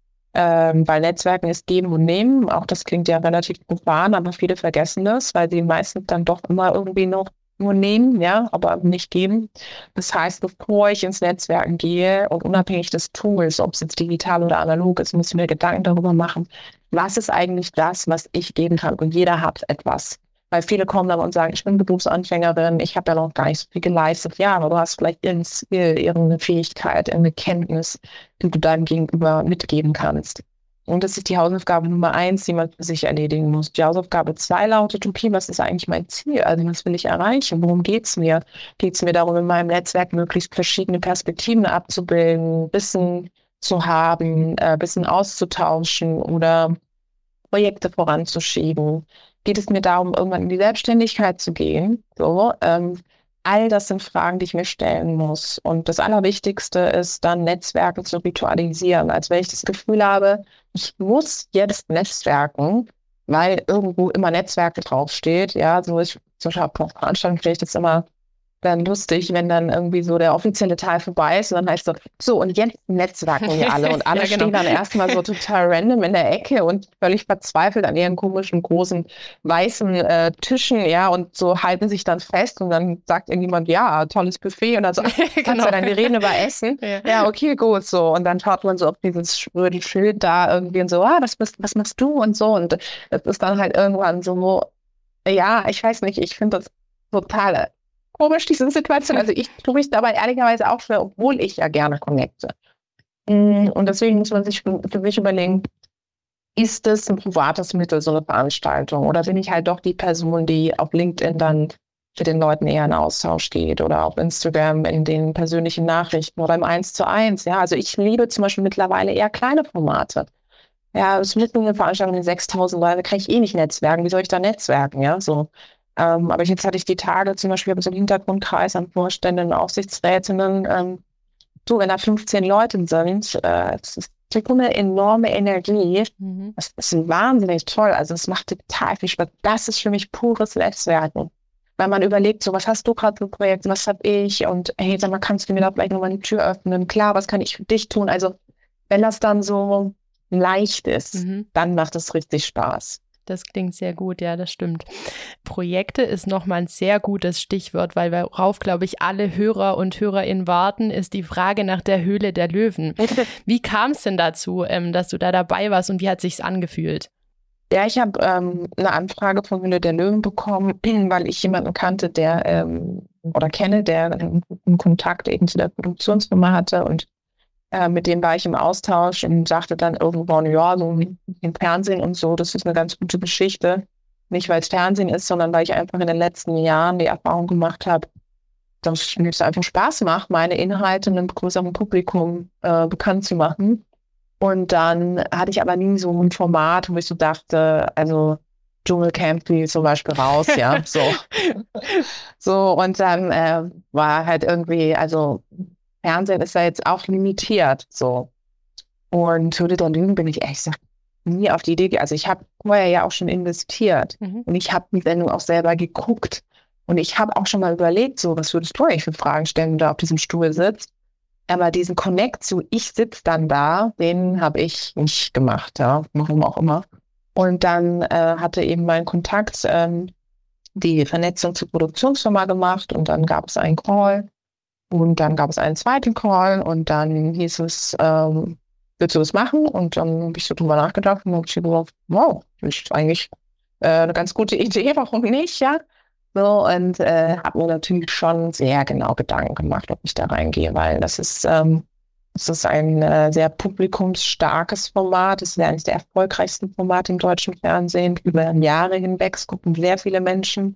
Weil Netzwerken ist Geben und Nehmen, auch das klingt ja relativ profan, aber viele vergessen das, weil sie meistens dann doch immer irgendwie noch nur nehmen, ja, aber nicht geben. Das heißt, bevor ich ins Netzwerken gehe und unabhängig des Tools, ob es jetzt digital oder analog ist, muss ich mir Gedanken darüber machen, was ist eigentlich das, was ich geben kann? Und jeder hat etwas. Weil viele kommen dann und sagen, ich bin Berufsanfängerin, ich habe ja noch gar nicht so viel geleistet. Ja, aber du hast vielleicht irgendein Skill, irgendeine Fähigkeit, irgendeine Kenntnis, die du deinem Gegenüber mitgeben kannst. Und das ist die Hausaufgabe Nummer 1, die man für sich erledigen muss. Die Hausaufgabe 2 lautet, okay, was ist eigentlich mein Ziel? Also was will ich erreichen? Worum geht's mir? Geht's mir darum, in meinem Netzwerk möglichst verschiedene Perspektiven abzubilden, Wissen zu haben, Wissen auszutauschen oder Projekte voranzuschieben? Geht es mir darum, irgendwann in die Selbstständigkeit zu gehen? So, all das sind Fragen, die ich mir stellen muss. Und das Allerwichtigste ist dann, Netzwerke zu ritualisieren. Als wenn ich das Gefühl habe, ich muss jetzt netzwerken, weil irgendwo immer Netzwerke draufsteht. Ja, so ich zum Beispiel auf Veranstaltungen kriege ich das immer dann lustig, wenn dann irgendwie so der offizielle Teil vorbei ist und dann heißt es so und jetzt netzwerken wir alle und alle stehen dann erstmal so total random in der Ecke und völlig verzweifelt an ihren komischen, großen, weißen Tischen, ja, und so halten sich dann fest und dann sagt irgendjemand, ja, tolles Buffet und dann so, kannst du dann, wir reden über Essen? Ja, okay, gut, so und dann schaut man so auf dieses spröde Schild da irgendwie und so, was machst du und so und das ist dann halt irgendwann so, ja, ich weiß nicht, ich finde das total komisch, diese Situation. Also ich tue mich dabei ehrlicherweise auch schwer, obwohl ich ja gerne connecte. Und deswegen muss man sich für sich überlegen, ist es ein privates Mittel, so eine Veranstaltung? Oder bin ich halt doch die Person, die auf LinkedIn dann mit den Leuten eher in Austausch geht oder auf Instagram in den persönlichen Nachrichten oder im 1:1? Ja, also ich liebe zum Beispiel mittlerweile eher kleine Formate. Ja, es ist eine Veranstaltung mit 6.000 Leuten, da kann ich eh nicht netzwerken. Wie soll ich da netzwerken? Ja, so. Aber jetzt hatte ich die Tage zum Beispiel, habe so einen Hintergrundkreis an Vorständen, Aufsichtsrätinnen. Wenn da 15 Leute sind, es ist so eine enorme Energie. Das ist wahnsinnig toll. Also es macht total viel Spaß. Das ist für mich pures Netzwerken. Weil man überlegt, so, was hast du gerade für ein Projekt, was habe ich? Und hey, sag mal, kannst du mir da vielleicht nochmal die Tür öffnen? Klar, was kann ich für dich tun? Also wenn das dann so leicht ist, dann macht es richtig Spaß. Das klingt sehr gut, ja, das stimmt. Projekte ist nochmal ein sehr gutes Stichwort, weil worauf, glaube ich, alle Hörer und Hörerinnen warten, ist die Frage nach der Höhle der Löwen. Wie kam es denn dazu, dass du da dabei warst und wie hat sich's angefühlt? Ja, ich habe eine Anfrage von Höhle der Löwen bekommen, weil ich jemanden kannte, der kenne, der einen guten Kontakt eben zu der Produktionsfirma hatte und mit dem war ich im Austausch und sagte dann irgendwann, ja, so im Fernsehen und so, das ist eine ganz gute Geschichte. Nicht, weil es Fernsehen ist, sondern weil ich einfach in den letzten Jahren die Erfahrung gemacht habe, dass mir es einfach Spaß macht, meine Inhalte einem größeren Publikum bekannt zu machen. Und dann hatte ich aber nie so ein Format, wo ich so dachte, also Dschungelcamp wie zum Beispiel raus, ja, so. So, und dann war halt irgendwie, also Fernsehen ist ja jetzt auch limitiert, so. Und Höhle der Löwen bin ich ehrlich gesagt nie auf die Idee, also ich habe vorher ja auch schon investiert und ich habe die Sendung auch selber geguckt und ich habe auch schon mal überlegt, so, was würdest du eigentlich für Fragen stellen, wenn du da auf diesem Stuhl sitzt? Aber diesen Connect zu ich sitze dann da, den habe ich nicht gemacht, ja, warum auch immer. Und dann hatte eben mein Kontakt die Vernetzung zur Produktionsfirma gemacht und dann gab es einen Call. Und dann gab es einen zweiten Call und dann hieß es, willst du das machen? Und dann habe ich so drüber nachgedacht und habe gedacht, wow, das ist eigentlich eine ganz gute Idee, warum nicht, ja? So, und habe mir natürlich schon sehr genau Gedanken gemacht, ob ich da reingehe, weil das ist ein sehr publikumsstarkes Format. Das ist eines der erfolgreichsten Formate im deutschen Fernsehen. Über Jahre hinweg gucken sehr viele Menschen.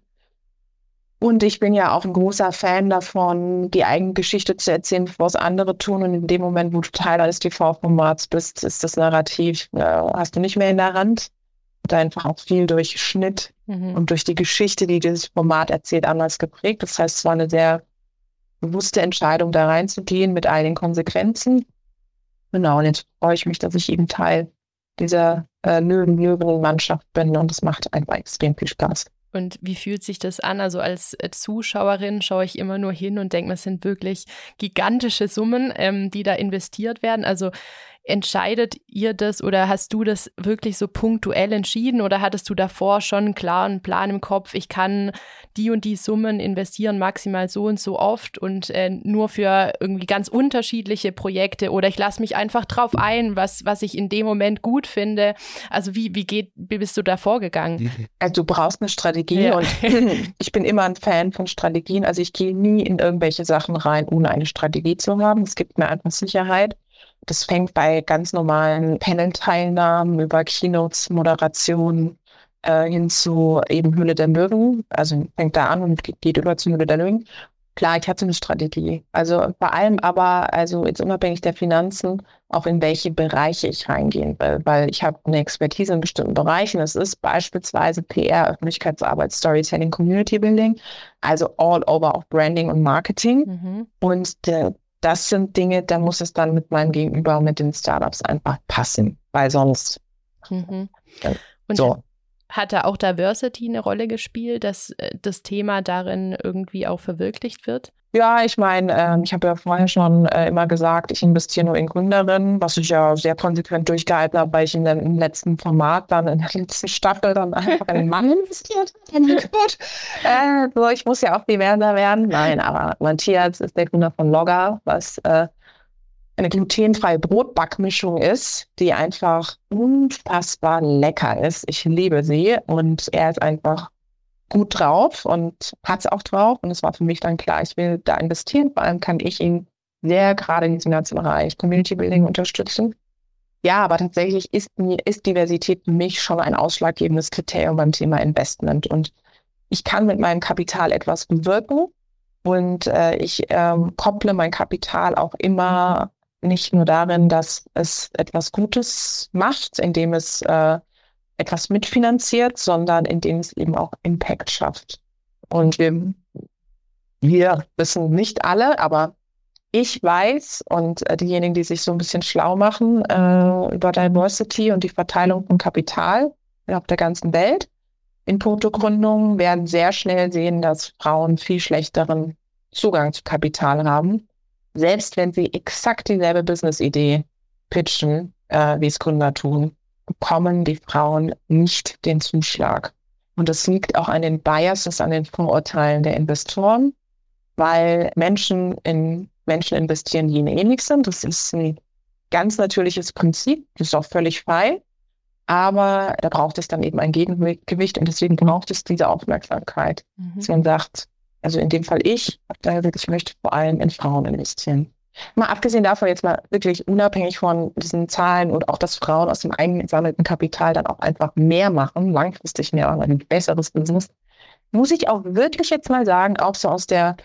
Und ich bin ja auch ein großer Fan davon, die eigene Geschichte zu erzählen, bevor es andere tun. Und in dem Moment, wo du Teil eines TV-Formats bist, ist das Narrativ, hast du nicht mehr in der Hand. Und einfach auch viel durch Schnitt und durch die Geschichte, die dieses Format erzählt, anders geprägt. Das heißt, es war eine sehr bewusste Entscheidung, da reinzugehen mit all den Konsequenzen. Genau, und jetzt freue ich mich, dass ich eben Teil dieser Löwen-Mannschaft bin. Und das macht einfach extrem viel Spaß. Und wie fühlt sich das an? Also als Zuschauerin schaue ich immer nur hin und denke, es sind wirklich gigantische Summen, die da investiert werden. Also entscheidet ihr das oder hast du das wirklich so punktuell entschieden oder hattest du davor schon einen klaren Plan im Kopf, ich kann die und die Summen investieren, maximal so und so oft und nur für irgendwie ganz unterschiedliche Projekte oder ich lasse mich einfach drauf ein, was ich in dem Moment gut finde. Also wie bist du da vorgegangen? Also du brauchst eine Strategie und ich bin immer ein Fan von Strategien. Also ich gehe nie in irgendwelche Sachen rein, ohne eine Strategie zu haben. Es gibt mir einfach Sicherheit. Das fängt bei ganz normalen Panel-Teilnahmen über Keynotes, Moderationen hin zu eben Höhle der Löwen. Also fängt da an und geht über zu Höhle der Löwen. Klar, ich hatte eine Strategie. Also vor allem aber, also jetzt unabhängig der Finanzen, auch in welche Bereiche ich reingehen will. Weil ich habe eine Expertise in bestimmten Bereichen. Das ist beispielsweise PR, Öffentlichkeitsarbeit, Storytelling, Community Building. Also all over auch Branding und Marketing. Und das sind Dinge, da muss es dann mit meinem Gegenüber, mit den Startups einfach passen, weil sonst Und so. hat da auch Diversity eine Rolle gespielt, dass das Thema darin irgendwie auch verwirklicht wird? Ja, ich meine, ich habe ja vorher schon immer gesagt, ich investiere nur in Gründerinnen, was ich ja sehr konsequent durchgehalten habe, weil ich im letzten Format dann in der letzten Staffel dann einfach in den Mann investiert habe. So, ich muss ja auch diverser werden. Nein, aber Matthias ist der Gründer von Logger, was eine glutenfreie Brotbackmischung ist, die einfach unfassbar lecker ist. Ich liebe sie und er ist einfach gut drauf und hat es auch drauf. Und es war für mich dann klar, ich will da investieren. Vor allem kann ich ihn sehr gerade in diesem ganzen Bereich Community Building unterstützen. Ja, aber tatsächlich ist Diversität für mich schon ein ausschlaggebendes Kriterium beim Thema Investment. Und ich kann mit meinem Kapital etwas bewirken und ich kopple mein Kapital auch immer nicht nur darin, dass es etwas Gutes macht, indem es etwas mitfinanziert, sondern indem es eben auch Impact schafft. Und wir wissen nicht alle, aber ich weiß und diejenigen, die sich so ein bisschen schlau machen über Diversity und die Verteilung von Kapital auf der ganzen Welt in puncto Gründung, werden sehr schnell sehen, dass Frauen viel schlechteren Zugang zu Kapital haben, selbst wenn sie exakt dieselbe Business-Idee pitchen, wie es Gründer tun, bekommen die Frauen nicht den Zuschlag. Und das liegt auch an den Biases, an den Vorurteilen der Investoren, weil Menschen investieren, die ihnen ähnlich sind. Das ist ein ganz natürliches Prinzip, das ist auch völlig frei. Aber da braucht es dann eben ein Gegengewicht und deswegen braucht es diese Aufmerksamkeit. Dass man sagt, also in dem Fall ich möchte vor allem in Frauen investieren. Mal abgesehen davon, jetzt mal wirklich unabhängig von diesen Zahlen und auch, dass Frauen aus dem eingesammelten Kapital dann auch einfach mehr machen, langfristig mehr, aber ein besseres Business, muss ich auch wirklich jetzt mal sagen, auch so aus der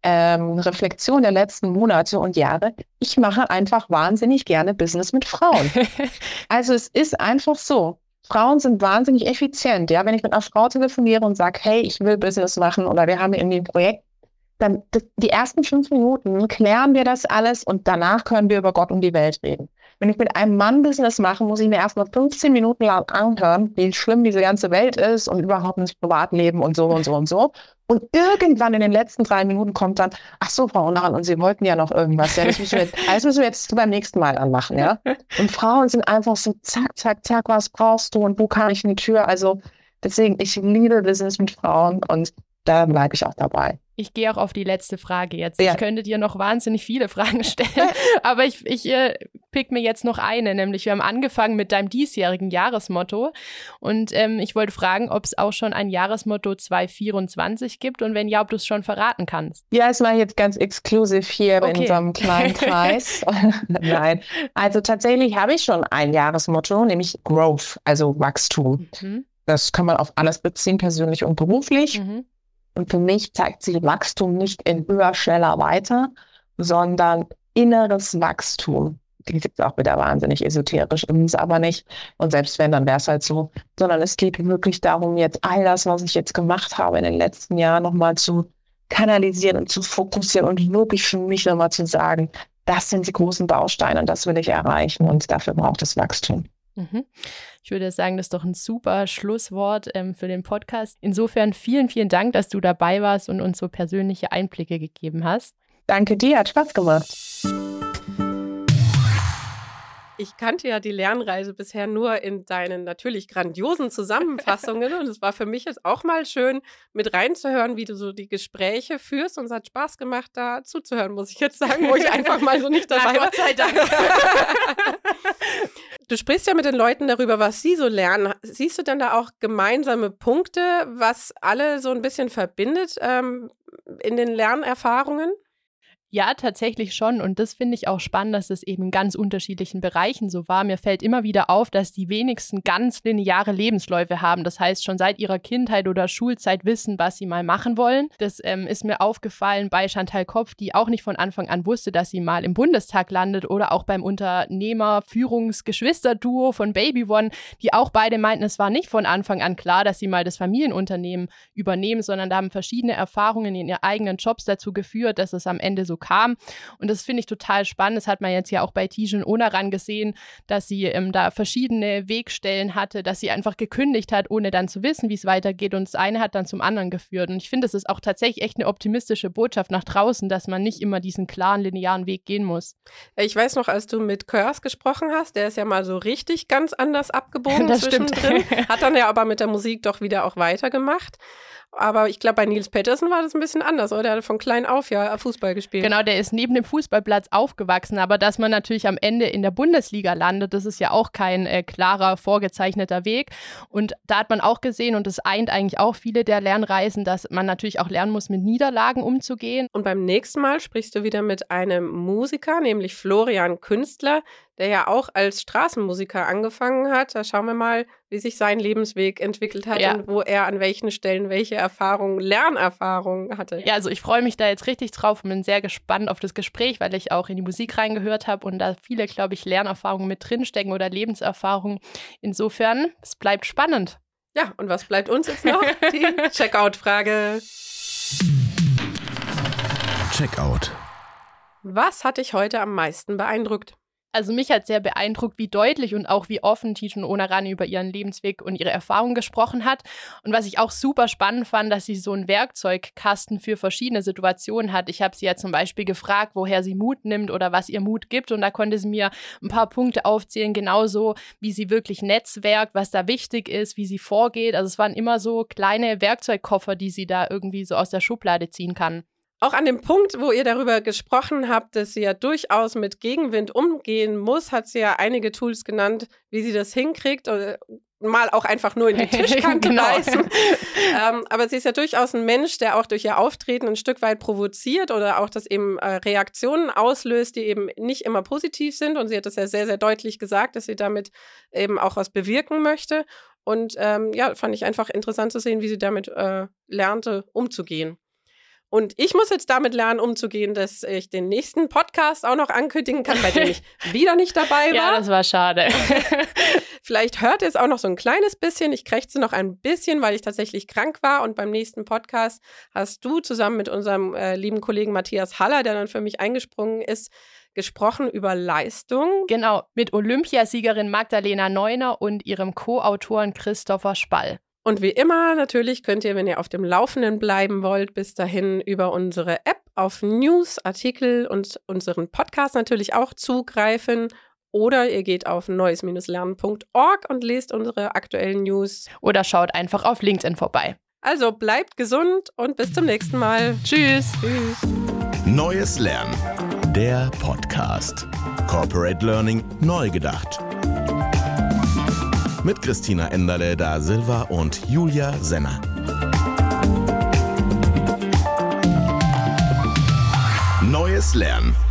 Reflexion der letzten Monate und Jahre, ich mache einfach wahnsinnig gerne Business mit Frauen. Also es ist einfach so. Frauen sind wahnsinnig effizient. Ja, wenn ich mit einer Frau telefoniere und sage, hey, ich will Business machen oder wir haben irgendwie ein Projekt, dann die ersten 5 Minuten klären wir das alles und danach können wir über Gott und die Welt reden. Wenn ich mit einem Mann Business mache, muss ich mir erstmal 15 Minuten lang anhören, wie schlimm diese ganze Welt ist und überhaupt nicht Privatleben und so und so und so. Und irgendwann in den letzten 3 Minuten kommt dann, ach so, Frau Undaran, und Sie wollten ja noch irgendwas. Ja, das müssen wir jetzt beim nächsten Mal anmachen, ja. Und Frauen sind einfach so, zack, zack, zack, was brauchst du und wo kann ich in die Tür? Also deswegen, ich liebe Business mit Frauen und da bleibe ich auch dabei. Ich gehe auch auf die letzte Frage jetzt. Ja. Ich könnte dir noch wahnsinnig viele Fragen stellen, aber ich pick mir jetzt noch eine, nämlich wir haben angefangen mit deinem diesjährigen Jahresmotto und ich wollte fragen, ob es auch schon ein Jahresmotto 2024 gibt und wenn ja, ob du es schon verraten kannst. Ja, es war jetzt ganz exklusiv hier in unserem kleinen Kreis. Nein, also tatsächlich habe ich schon ein Jahresmotto, nämlich Growth, also Wachstum. Das kann man auf alles beziehen, persönlich und beruflich. Und für mich zeigt sich Wachstum nicht in höher, schneller, weiter, sondern inneres Wachstum. Die gibt es auch wieder wahnsinnig esoterisch, ist es aber nicht. Und selbst wenn, dann wäre es halt so. Sondern es geht wirklich darum, jetzt all das, was ich jetzt gemacht habe in den letzten Jahren, nochmal zu kanalisieren und zu fokussieren und wirklich für mich nochmal zu sagen, das sind die großen Bausteine und das will ich erreichen und dafür braucht es Wachstum. Ich würde sagen, das ist doch ein super Schlusswort für den Podcast. Insofern vielen, vielen Dank, dass du dabei warst und uns so persönliche Einblicke gegeben hast. Danke dir, hat Spaß gemacht. Ich kannte ja die Lernreise bisher nur in deinen natürlich grandiosen Zusammenfassungen und es war für mich jetzt auch mal schön, mit reinzuhören, wie du so die Gespräche führst und es hat Spaß gemacht, da zuzuhören, muss ich jetzt sagen, wo ich einfach mal so nicht dabei war. Gott sei Dank. Du sprichst ja mit den Leuten darüber, was sie so lernen. Siehst du denn da auch gemeinsame Punkte, was alle so ein bisschen verbindet in den Lernerfahrungen? Ja, tatsächlich schon. Und das finde ich auch spannend, dass es eben in ganz unterschiedlichen Bereichen so war. Mir fällt immer wieder auf, dass die wenigsten ganz lineare Lebensläufe haben. Das heißt, schon seit ihrer Kindheit oder Schulzeit wissen, was sie mal machen wollen. Das ist mir aufgefallen bei Chantal Kopf, die auch nicht von Anfang an wusste, dass sie mal im Bundestag landet oder auch beim Unternehmer-Führungsgeschwisterduo von Baby One, die auch beide meinten, es war nicht von Anfang an klar, dass sie mal das Familienunternehmen übernehmen, sondern da haben verschiedene Erfahrungen in ihren eigenen Jobs dazu geführt, dass es am Ende so kam. Und das finde ich total spannend. Das hat man jetzt ja auch bei Tijen Onaran gesehen, dass sie da verschiedene Wegstellen hatte, dass sie einfach gekündigt hat, ohne dann zu wissen, wie es weitergeht. Und das eine hat dann zum anderen geführt. Und ich finde, es ist auch tatsächlich echt eine optimistische Botschaft nach draußen, dass man nicht immer diesen klaren, linearen Weg gehen muss. Ich weiß noch, als du mit Körs gesprochen hast, der ist ja mal so richtig ganz anders abgebogen das zwischendrin. Stimmt. Hat dann ja aber mit der Musik doch wieder auch weitergemacht. Aber ich glaube, bei Nils Petersen war das ein bisschen anders, oder? Der hat von klein auf ja Fußball gespielt. Genau, der ist neben dem Fußballplatz aufgewachsen, aber dass man natürlich am Ende in der Bundesliga landet, das ist ja auch kein klarer, vorgezeichneter Weg. Und da hat man auch gesehen, und das eint eigentlich auch viele der Lernreisen, dass man natürlich auch lernen muss, mit Niederlagen umzugehen. Und beim nächsten Mal sprichst du wieder mit einem Musiker, nämlich Florian Künstler. der ja auch als Straßenmusiker angefangen hat. Da schauen wir mal, wie sich sein Lebensweg entwickelt hat und wo er an welchen Stellen welche Lernerfahrungen hatte. Ja, also ich freue mich da jetzt richtig drauf und bin sehr gespannt auf das Gespräch, weil ich auch in die Musik reingehört habe und da viele, glaube ich, Lernerfahrungen mit drinstecken oder Lebenserfahrungen. Insofern, es bleibt spannend. Ja, und was bleibt uns jetzt noch? Die Checkout-Frage. Checkout. Was hat dich heute am meisten beeindruckt? Also mich hat sehr beeindruckt, wie deutlich und auch wie offen Tijan Onaran über ihren Lebensweg und ihre Erfahrungen gesprochen hat. Und was ich auch super spannend fand, dass sie so einen Werkzeugkasten für verschiedene Situationen hat. Ich habe sie ja zum Beispiel gefragt, woher sie Mut nimmt oder was ihr Mut gibt. Und da konnte sie mir ein paar Punkte aufzählen, genauso wie sie wirklich netzwerkt, was da wichtig ist, wie sie vorgeht. Also es waren immer so kleine Werkzeugkoffer, die sie da irgendwie so aus der Schublade ziehen kann. Auch an dem Punkt, wo ihr darüber gesprochen habt, dass sie ja durchaus mit Gegenwind umgehen muss, hat sie ja einige Tools genannt, wie sie das hinkriegt. Oder mal auch einfach nur in die Tischkante beißen. Aber sie ist ja durchaus ein Mensch, der auch durch ihr Auftreten ein Stück weit provoziert oder auch, dass eben Reaktionen auslöst, die eben nicht immer positiv sind. Und sie hat das ja sehr, sehr deutlich gesagt, dass sie damit eben auch was bewirken möchte. Und fand ich einfach interessant zu sehen, wie sie damit lernte, umzugehen. Und ich muss jetzt damit lernen, umzugehen, dass ich den nächsten Podcast auch noch ankündigen kann, bei dem ich wieder nicht dabei war. Ja, das war schade. Vielleicht hört ihr es auch noch so ein kleines bisschen. Ich krächze noch ein bisschen, weil ich tatsächlich krank war. Und beim nächsten Podcast hast du zusammen mit unserem lieben Kollegen Matthias Haller, der dann für mich eingesprungen ist, gesprochen über Leistung. Genau, mit Olympiasiegerin Magdalena Neuner und ihrem Co-Autoren Christopher Spall. Und wie immer, natürlich könnt ihr, wenn ihr auf dem Laufenden bleiben wollt, bis dahin über unsere App auf News, Artikel und unseren Podcast natürlich auch zugreifen. Oder ihr geht auf neues-lernen.org und lest unsere aktuellen News. Oder schaut einfach auf LinkedIn vorbei. Also bleibt gesund und bis zum nächsten Mal. Tschüss. Tschüss. Neues Lernen. Der Podcast. Corporate Learning neu gedacht. Mit Christina Enderle da Silva und Julia Senner. Neues Lernen.